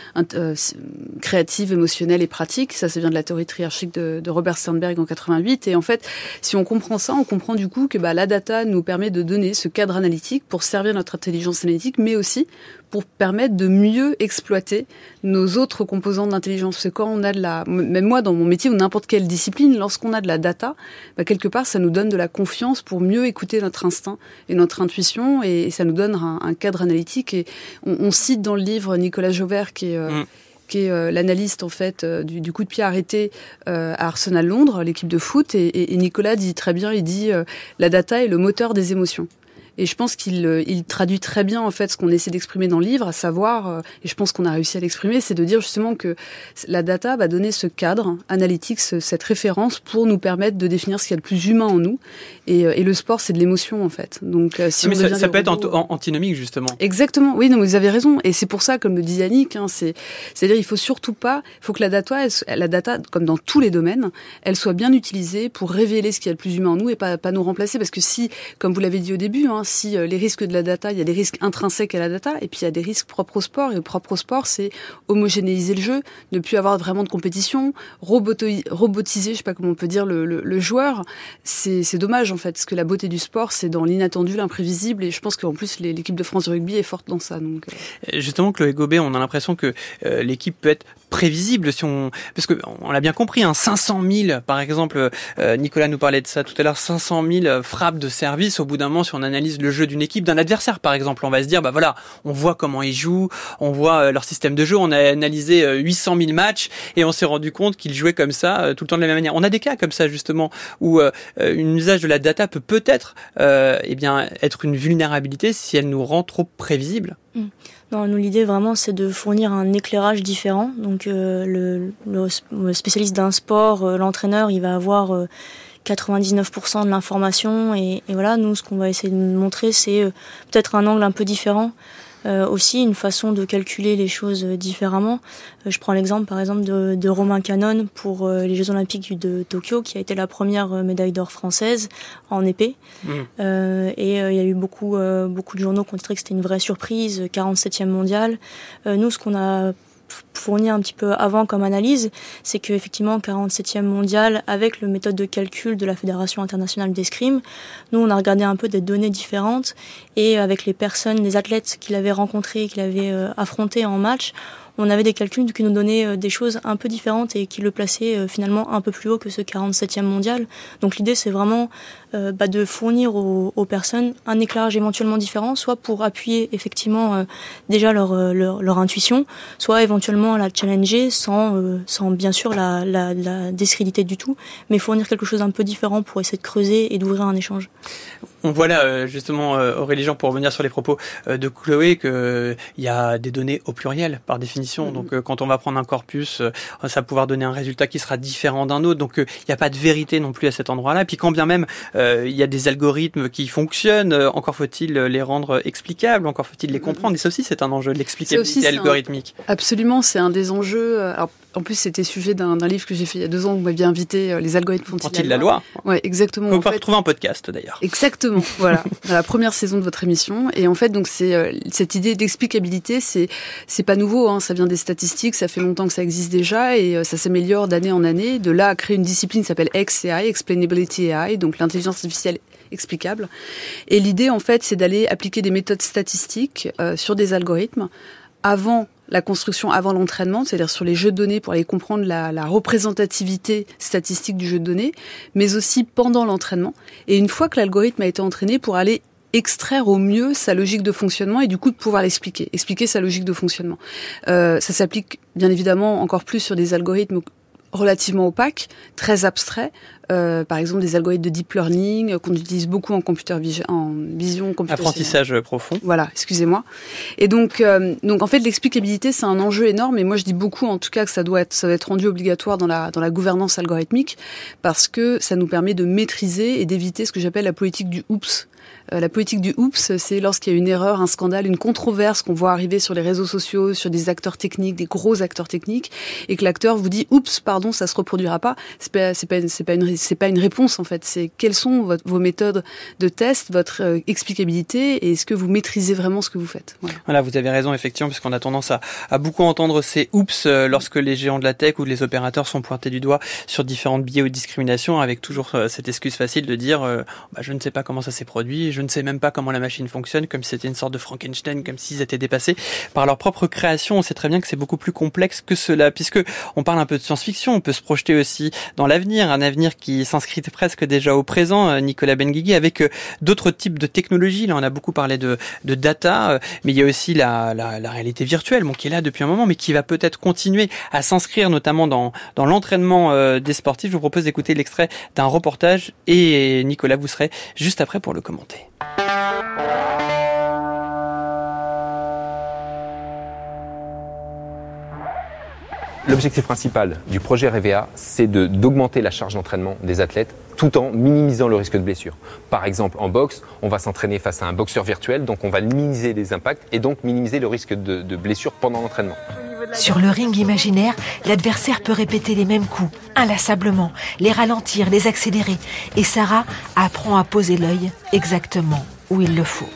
créative, émotionnelle et pratique. Ça vient de la théorie triarchique de Robert Sternberg en 88. Et en fait, si on comprend ça, on comprend du coup que la data nous permet de donner ce cadre analytique pour servir notre intelligence analytique, mais aussi pour permettre de mieux exploiter nos autres composantes d'intelligence. Parce que quand on a même moi dans mon métier ou n'importe quelle discipline, lorsqu'on a de la data, quelque part ça nous donne de la confiance pour mieux écouter notre instinct et notre intuition, et ça nous donne un cadre analytique. Et on cite dans le livre Nicolas Jauvert qui est l'analyste en fait du coup de pied arrêté à Arsenal Londres, l'équipe de foot, et Nicolas dit très bien, il dit la data est le moteur des émotions. Et je pense qu'il traduit très bien en fait ce qu'on essaie d'exprimer dans le livre, à savoir, et je pense qu'on a réussi à l'exprimer, c'est de dire justement que la data va donner ce cadre analytique, cette référence pour nous permettre de définir ce qu'il y a de plus humain en nous. Et le sport, c'est de l'émotion en fait. Donc si mais ça peut être antinomique justement. Exactement. Oui, non, mais vous avez raison. Et c'est pour ça, comme le dit Yannick, c'est-à-dire il faut surtout pas, il faut que la data, comme dans tous les domaines, elle soit bien utilisée pour révéler ce qu'il y a de plus humain en nous et pas nous remplacer. Parce que si, comme vous l'avez dit au début, si les risques de la data, il y a des risques intrinsèques à la data, et puis il y a des risques propres au sport. Et propre au sport, c'est homogénéiser le jeu, ne plus avoir vraiment de compétition, robotiser, je sais pas comment on peut dire, le joueur. C'est dommage en fait, parce que la beauté du sport, c'est dans l'inattendu, l'imprévisible, et je pense qu'en plus l'équipe de France de rugby est forte dans ça. Donc, Justement, Chloé Gobet, on a l'impression que l'équipe peut être prévisible parce que on l'a bien compris, 500 000 par exemple, Nicolas nous parlait de ça tout à l'heure, 500 000 frappes de service. Au bout d'un moment, si on analyse le jeu d'une équipe, d'un adversaire par exemple, on va se dire voilà, on voit comment ils jouent, on voit leur système de jeu, on a analysé 800 000 matchs et on s'est rendu compte qu'ils jouaient comme ça tout le temps de la même manière. On a des cas comme ça justement où un usage de la data peut-être être une vulnérabilité si elle nous rend trop prévisible. Non, nous, l'idée vraiment, c'est de fournir un éclairage différent. Donc, le spécialiste d'un sport, l'entraîneur, il va avoir 99% de l'information. Et voilà, nous, ce qu'on va essayer de montrer, c'est peut-être un angle un peu différent. Aussi, une façon de calculer les choses différemment. Je prends l'exemple, par exemple, de Romain Canon pour les Jeux Olympiques de Tokyo, qui a été la première médaille d'or française en épée. Et il y a eu beaucoup de journaux qui ont titré que c'était une vraie surprise, 47e mondial. Nous, ce qu'on a fourni un petit peu avant comme analyse, c'est qu'effectivement 47e mondial, avec le méthode de calcul de la Fédération internationale d'escrime, nous on a regardé un peu des données différentes et avec les personnes, les athlètes qu'il avait rencontrés, qu'il avait affrontés en match, on avait des calculs qui nous donnaient des choses un peu différentes et qui le plaçaient finalement un peu plus haut que ce 47e mondial. Donc l'idée, c'est vraiment de fournir aux personnes un éclairage éventuellement différent, soit pour appuyer effectivement déjà leur intuition, soit éventuellement la challenger sans bien sûr la discréditer du tout, mais fournir quelque chose d'un peu différent pour essayer de creuser et d'ouvrir un échange. On voit là justement, Aurélie Jean, pour revenir sur les propos de Chloé, qu'il y a des données au pluriel par définition. Donc quand on va prendre un corpus, ça va pouvoir donner un résultat qui sera différent d'un autre. Donc il n'y a pas de vérité non plus à cet endroit-là. Puis quand bien même il y a des algorithmes qui fonctionnent, encore faut-il les rendre explicables, encore faut-il les comprendre. Et ça aussi, c'est un enjeu de l'explicabilité algorithmique. Absolument, c'est un des enjeux. Alors, en plus, c'était sujet d'un livre que j'ai fait il y a 2 ans où vous m'aviez invité, Les algorithmes font-ils la loi. Ouais, exactement. On peut retrouver un podcast d'ailleurs. Exactement, voilà, dans la première saison de votre émission. Et en fait, donc c'est cette idée d'explicabilité, c'est pas nouveau, hein, ça vient des statistiques, ça fait longtemps que ça existe déjà et ça s'améliore d'année en année. De là à créer une discipline qui s'appelle XAI, Explainability AI, donc l'intelligence artificielle explicable. Et l'idée, en fait, c'est d'aller appliquer des méthodes statistiques sur des algorithmes avant la construction, avant l'entraînement, c'est-à-dire sur les jeux de données pour aller comprendre la représentativité statistique du jeu de données, mais aussi pendant l'entraînement. Et une fois que l'algorithme a été entraîné, pour aller extraire au mieux sa logique de fonctionnement et du coup de pouvoir expliquer sa logique de fonctionnement. Ça s'applique bien évidemment encore plus sur des algorithmes relativement opaques, très abstraits, par exemple des algorithmes de deep learning qu'on utilise beaucoup en vision computationnelle. Apprentissage profond. Voilà, excusez-moi. Et donc en fait l'explicabilité c'est un enjeu énorme et moi je dis beaucoup en tout cas que ça doit être rendu obligatoire dans la gouvernance algorithmique parce que ça nous permet de maîtriser et d'éviter ce que j'appelle la politique du oups. La politique du oups, c'est lorsqu'il y a une erreur, un scandale, une controverse qu'on voit arriver sur les réseaux sociaux, sur des acteurs techniques, des gros acteurs techniques, et que l'acteur vous dit oups, pardon, ça se reproduira pas. C'est pas une réponse en fait. C'est quelles sont vos méthodes de test, votre explicabilité, et est-ce que vous maîtrisez vraiment ce que vous faites. Voilà, vous avez raison effectivement, puisqu'on a tendance à beaucoup entendre ces oups lorsque les géants de la tech ou les opérateurs sont pointés du doigt sur différentes biais ou discriminations, avec toujours cette excuse facile de dire je ne sais pas comment ça s'est produit. Je ne sais même pas comment la machine fonctionne, comme si c'était une sorte de Frankenstein, comme s'ils étaient dépassés par leur propre création. On sait très bien que c'est beaucoup plus complexe que cela, puisque on parle un peu de science-fiction, on peut se projeter aussi dans l'avenir, un avenir qui s'inscrit presque déjà au présent, Nicolas Benguigui, avec d'autres types de technologies. Là, on a beaucoup parlé de data, mais il y a aussi la réalité virtuelle, qui est là depuis un moment, mais qui va peut-être continuer à s'inscrire notamment dans l'entraînement des sportifs. Je vous propose d'écouter l'extrait d'un reportage et Nicolas, vous serez juste après pour le commenter. L'objectif principal du projet REVEA, c'est d'augmenter la charge d'entraînement des athlètes tout en minimisant le risque de blessure. Par exemple, en boxe, on va s'entraîner face à un boxeur virtuel, donc on va minimiser les impacts et donc minimiser le risque de blessure pendant l'entraînement. Sur le ring imaginaire, l'adversaire peut répéter les mêmes coups, inlassablement, les ralentir, les accélérer. Et Sarah apprend à poser l'œil exactement où il le faut.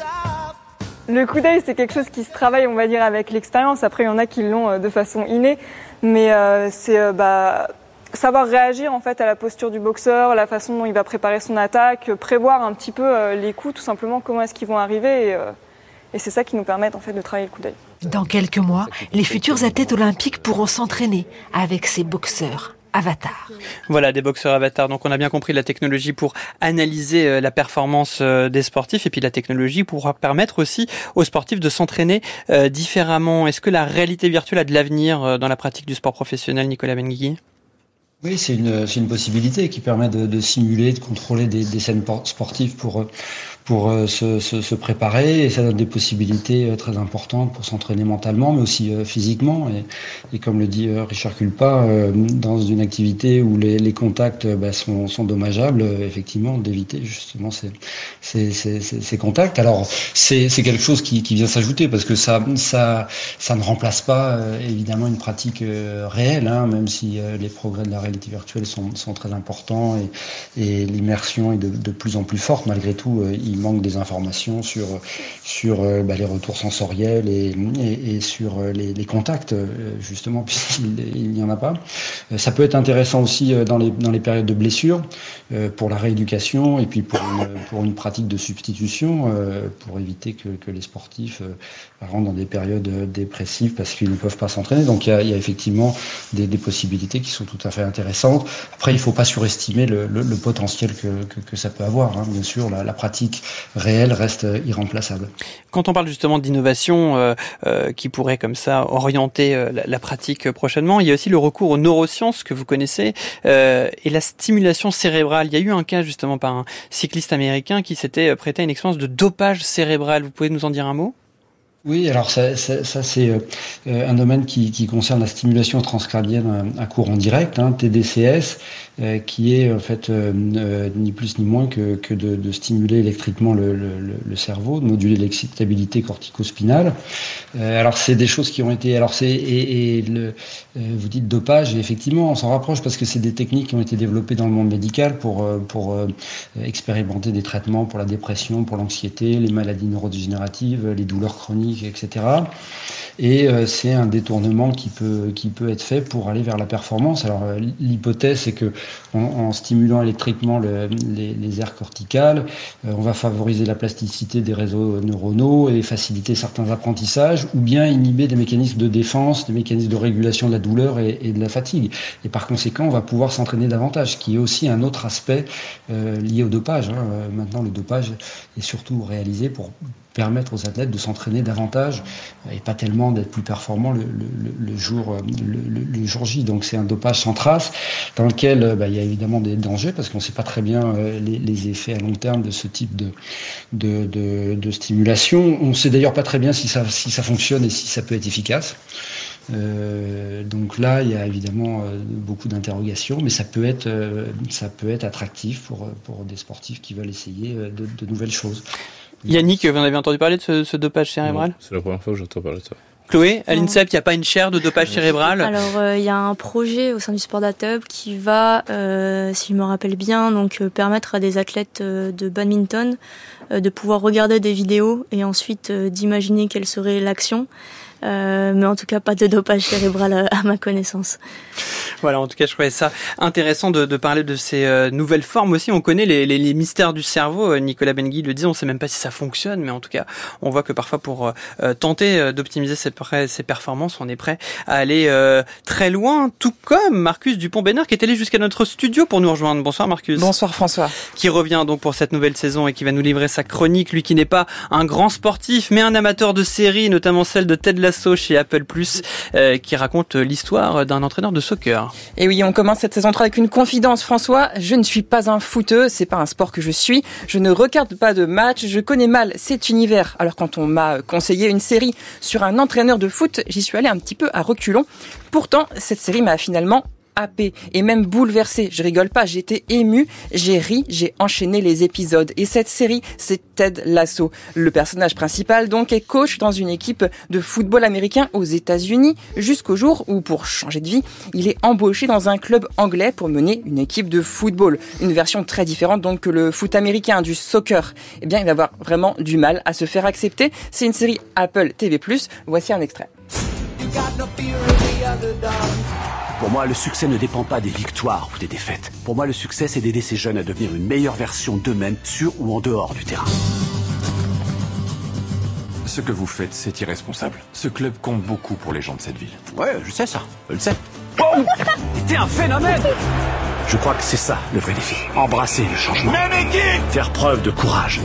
Le coup d'œil, c'est quelque chose qui se travaille, on va dire, avec l'expérience. Après, il y en a qui l'ont de façon innée, mais c'est savoir réagir en fait à la posture du boxeur, la façon dont il va préparer son attaque, prévoir un petit peu les coups, tout simplement, comment est-ce qu'ils vont arriver, et c'est ça qui nous permet en fait de travailler le coup d'œil. Dans quelques mois, les futurs athlètes olympiques pourront s'entraîner avec ces boxeurs avatars. Voilà, des boxeurs avatars. Donc on a bien compris la technologie pour analyser la performance des sportifs, et puis la technologie pourra permettre aussi aux sportifs de s'entraîner différemment. Est-ce que la réalité virtuelle a de l'avenir dans la pratique du sport professionnel, Nicolas Benguigui ? Oui, c'est une possibilité qui permet de simuler, de contrôler des scènes sportives pour se préparer, et ça donne des possibilités très importantes pour s'entraîner mentalement, mais aussi physiquement. Et comme le dit Richard Culpa, dans une activité où les contacts sont dommageables, effectivement, d'éviter justement ces contacts. Alors c'est quelque chose qui vient s'ajouter, parce que ça ne remplace pas évidemment une pratique réelle, hein, même si les progrès de la réalité virtuelle sont très importants, et l'immersion est de plus en plus forte. Malgré tout, il manque des informations sur les retours sensoriels et sur les contacts, justement, puisqu'il n'y en a pas. Ça peut être intéressant aussi dans les périodes de blessure, pour la rééducation, et puis pour une pratique de substitution, pour éviter que les sportifs rentrent dans des périodes dépressives parce qu'ils ne peuvent pas s'entraîner. Donc il y a effectivement des possibilités qui sont tout à fait intéressantes. Après, il ne faut pas surestimer le potentiel que ça peut avoir, hein. Bien sûr, la pratique réelle reste irremplaçable. Quand on parle justement d'innovation qui pourrait comme ça orienter la pratique prochainement, il y a aussi le recours aux neurosciences que vous connaissez, et la stimulation cérébrale. Il y a eu un cas justement par un cycliste américain qui s'était prêté à une expérience de dopage cérébral. Vous pouvez nous en dire un mot ? Oui, alors ça c'est un domaine qui concerne la stimulation transcrânienne à courant direct, hein, TDCS, qui est en fait ni plus ni moins que de stimuler électriquement le cerveau, de moduler l'excitabilité cortico-spinale. Alors c'est des choses qui ont été, vous dites dopage, et effectivement on s'en rapproche, parce que c'est des techniques qui ont été développées dans le monde médical pour expérimenter des traitements pour la dépression, pour l'anxiété, les maladies neurodégénératives, les douleurs chroniques, etc. Et c'est un détournement qui peut être fait pour aller vers la performance. Alors l'hypothèse, c'est que en stimulant électriquement les aires corticales, on va favoriser la plasticité des réseaux neuronaux et faciliter certains apprentissages, ou bien inhiber des mécanismes de défense, des mécanismes de régulation de la douleur et de la fatigue. Et par conséquent, on va pouvoir s'entraîner davantage, ce qui est aussi un autre aspect lié au dopage, hein. Maintenant, le dopage est surtout réalisé pour permettre aux athlètes de s'entraîner davantage et pas tellement d'être plus performants le jour J. Donc c'est un dopage sans trace dans lequel il y a évidemment des dangers, parce qu'on ne sait pas très bien les effets à long terme de ce type de stimulation. On ne sait d'ailleurs pas très bien si ça fonctionne et si ça peut être efficace. Donc là, il y a évidemment beaucoup d'interrogations, mais ça peut être attractif pour des sportifs qui veulent essayer de nouvelles choses. Yannick, vous en avez entendu parler de ce dopage cérébral ? Non, c'est la première fois que j'entends parler de ça. Chloé, à l'INSEP, il n'y a pas une chaire de dopage cérébral ? Alors, il y a un projet au sein du Sport Data Hub qui va, si je me rappelle bien, donc permettre à des athlètes de badminton de pouvoir regarder des vidéos et ensuite d'imaginer quelle serait l'action. Mais en tout cas, pas de dopage cérébral à ma connaissance. Voilà, en tout cas, je trouvais ça intéressant de parler de ces nouvelles formes aussi. On connaît les mystères du cerveau. Nicolas Benguigui le disait, on ne sait même pas si ça fonctionne, mais en tout cas, on voit que parfois pour tenter d'optimiser ses performances, on est prêt à aller très loin, tout comme Marcus Dupont-Bénard qui est allé jusqu'à notre studio pour nous rejoindre. Bonsoir Marcus. Bonsoir François. Qui revient donc pour cette nouvelle saison et qui va nous livrer sa chronique. Lui qui n'est pas un grand sportif, mais un amateur de séries, notamment celle de Ted Lasso chez Apple+, qui raconte l'histoire d'un entraîneur de soccer. Et oui, on commence cette saison 3 avec une confidence, François. Je ne suis pas un footeux, c'est pas un sport que je suis. Je ne regarde pas de match, je connais mal cet univers. Alors quand on m'a conseillé une série sur un entraîneur de foot, j'y suis allé un petit peu à reculons. Pourtant, cette série m'a finalement happé et même bouleversé. Je rigole pas, j'ai été ému, j'ai ri, j'ai enchaîné les épisodes. Et cette série, c'est Ted Lasso. Le personnage principal, donc, est coach dans une équipe de football américain aux États-Unis jusqu'au jour où, pour changer de vie, il est embauché dans un club anglais pour mener une équipe de football. Une version très différente donc que le foot américain, du soccer. Eh bien, il va avoir vraiment du mal à se faire accepter. C'est une série Apple TV+. Voici un extrait. Pour moi, le succès ne dépend pas des victoires ou des défaites. Pour moi, le succès, c'est d'aider ces jeunes à devenir une meilleure version d'eux-mêmes, sur ou en dehors du terrain. Ce que vous faites, c'est irresponsable. Ce club compte beaucoup pour les gens de cette ville. Ouais, je sais ça. Je le sais. Boum! T'es un phénomène! Je crois que c'est ça, le vrai défi. Embrasser le changement. Même équipe! Faire preuve de courage.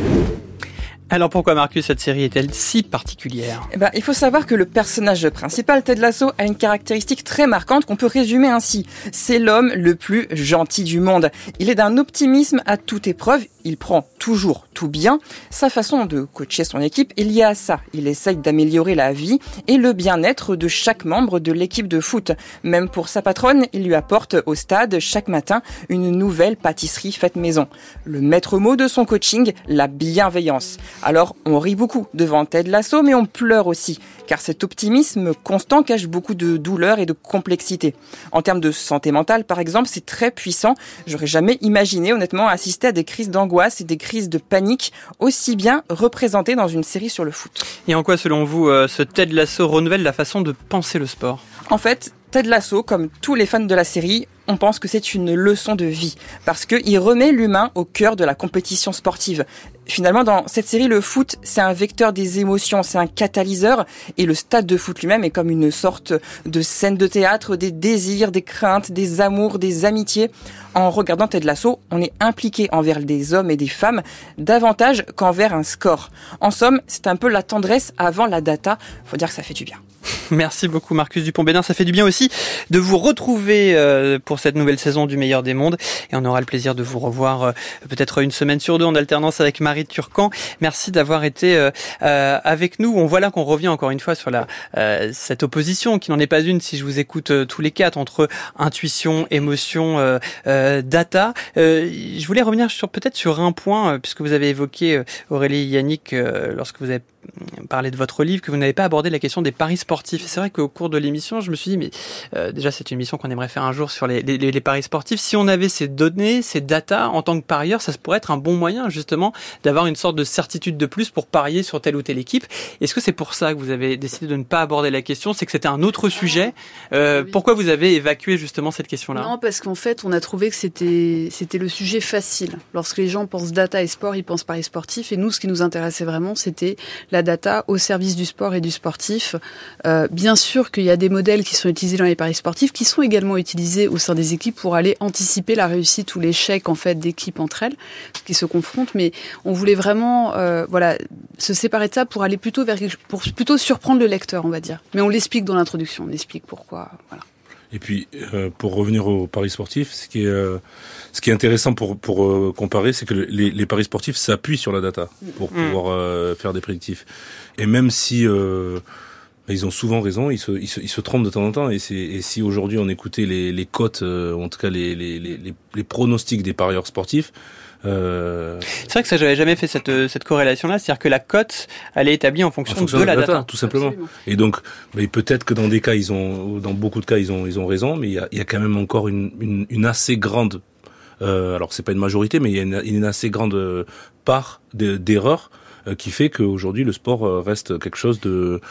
Alors pourquoi, Marcus, cette série est-elle si particulière ? Il faut savoir que le personnage principal, Ted Lasso, a une caractéristique très marquante qu'on peut résumer ainsi. C'est l'homme le plus gentil du monde. Il est d'un optimisme à toute épreuve. Il prend toujours tout bien. Sa façon de coacher son équipe est liée à ça. Il essaye d'améliorer la vie et le bien-être de chaque membre de l'équipe de foot. Même pour sa patronne, il lui apporte au stade chaque matin une nouvelle pâtisserie faite maison. Le maître mot de son coaching, la bienveillance. Alors, on rit beaucoup devant Ted Lasso, mais on pleure aussi, car cet optimisme constant cache beaucoup de douleur et de complexité. En termes de santé mentale, par exemple, c'est très puissant. J'aurais jamais imaginé, honnêtement, assister à des crises d'angoisse et des crises de panique aussi bien représentées dans une série sur le foot. Et en quoi, selon vous, ce Ted Lasso renouvelle la façon de penser le sport ? En fait, Ted Lasso, comme tous les fans de la série, on pense que c'est une leçon de vie, parce qu'il remet l'humain au cœur de la compétition sportive. Finalement, dans cette série, le foot, c'est un vecteur des émotions, c'est un catalyseur, et le stade de foot lui-même est comme une sorte de scène de théâtre, des désirs, des craintes, des amours, des amitiés. En regardant Ted Lasso, on est impliqué envers des hommes et des femmes davantage qu'envers un score. En somme, c'est un peu la tendresse avant la data. Faut dire que ça fait du bien. Merci beaucoup, Marcus Dupont-Bénin. Ça fait du bien aussi de vous retrouver pour cette nouvelle saison du Meilleur des Mondes. Et on aura le plaisir de vous revoir peut-être une semaine sur deux en alternance avec Marie Turcan. Merci d'avoir été avec nous. On voit là qu'on revient encore une fois sur cette opposition qui n'en est pas une si je vous écoute tous les quatre entre intuition, émotion, data. Je voulais revenir peut-être sur un point puisque vous avez évoqué Aurélie et Yannick lorsque vous avez parlé de votre livre, que vous n'avez pas abordé la question des paris sportifs. Et c'est vrai qu'au cours de l'émission, je me suis dit, mais déjà c'est une émission qu'on aimerait faire un jour sur les paris sportifs. Si on avait ces données, ces datas en tant que parieur, ça pourrait être un bon moyen justement d'avoir une sorte de certitude de plus pour parier sur telle ou telle équipe. Est-ce que c'est pour ça que vous avez décidé de ne pas aborder la question ? C'est que c'était un autre sujet. Pourquoi vous avez évacué justement cette question-là ? Non, parce qu'en fait, on a trouvé que c'était le sujet facile. Lorsque les gens pensent data et sport, ils pensent paris sportifs. Et nous, ce qui nous intéressait vraiment, c'était la data au service du sport et du sportif. Bien sûr qu'il y a des modèles qui sont utilisés dans les paris sportifs, qui sont également utilisés au sein des équipes pour aller anticiper la réussite ou l'échec en fait d'équipes entre elles qui se confrontent. Mais on voulait vraiment, se séparer de ça pour aller plutôt plutôt surprendre le lecteur, on va dire. Mais on l'explique dans l'introduction, on explique pourquoi. Voilà. Et puis, pour revenir aux paris sportifs, ce qui est intéressant pour comparer, c'est que les paris sportifs s'appuient sur la data pour pouvoir faire des prédictifs. Et même si ils ont souvent raison, ils se trompent de temps en temps. Et si aujourd'hui on écoutait les cotes, en tout cas les pronostics des parieurs sportifs. C'est vrai que ça, j'avais jamais fait cette corrélation-là, c'est-à-dire que la cote, elle est établie en fonction de la data, tout simplement. Absolument. Et donc, peut-être que dans beaucoup de cas, ils ont raison, mais il y a quand même encore une assez grande, alors c'est pas une majorité, mais il y a une assez grande part d'erreurs qui fait qu'aujourd'hui le sport reste quelque chose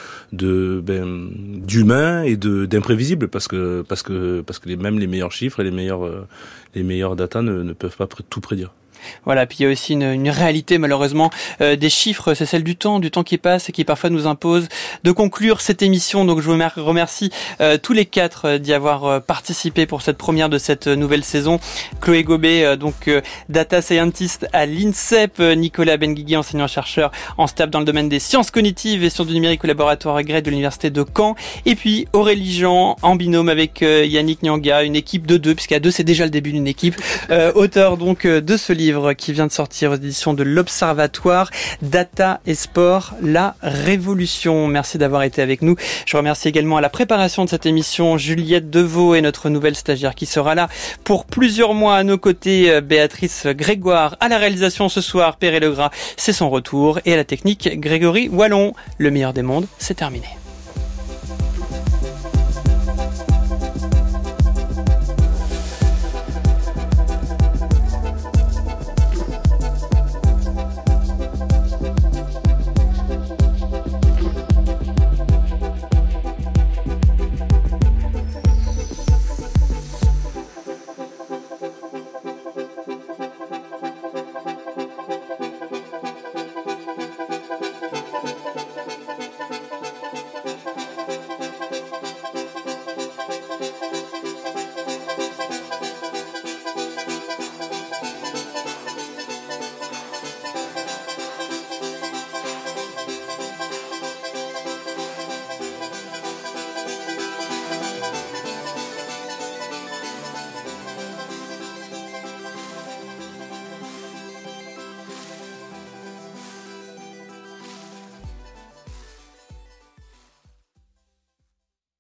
d'humain et d'imprévisible parce que même les meilleurs chiffres et les meilleurs data ne peuvent pas tout prédire. Voilà, puis il y a aussi une réalité malheureusement des chiffres, c'est celle du temps qui passe et qui parfois nous impose de conclure cette émission. Donc je vous remercie tous les quatre d'y avoir participé pour cette première de cette nouvelle saison. Chloé Gobet, data scientist à l'INSEP, Nicolas Benguigui, enseignant-chercheur en STAPS dans le domaine des sciences cognitives et sciences du numérique au laboratoire GRED de l'université de Caen, et puis Aurélie Jean en binôme avec Yannick Nyanga, une équipe de deux, puisqu'à deux c'est déjà le début d'une équipe, auteur donc de ce livre livre qui vient de sortir aux éditions de l'Observatoire, Data et Sport, la révolution. Merci d'avoir été avec nous. Je remercie également à la préparation de cette émission Juliette Deveau et notre nouvelle stagiaire qui sera là pour plusieurs mois à nos côtés, Béatrice Grégoire. À la réalisation ce soir, Perret Legras, c'est son retour. Et à la technique, Grégory Wallon. Le meilleur des mondes, c'est terminé.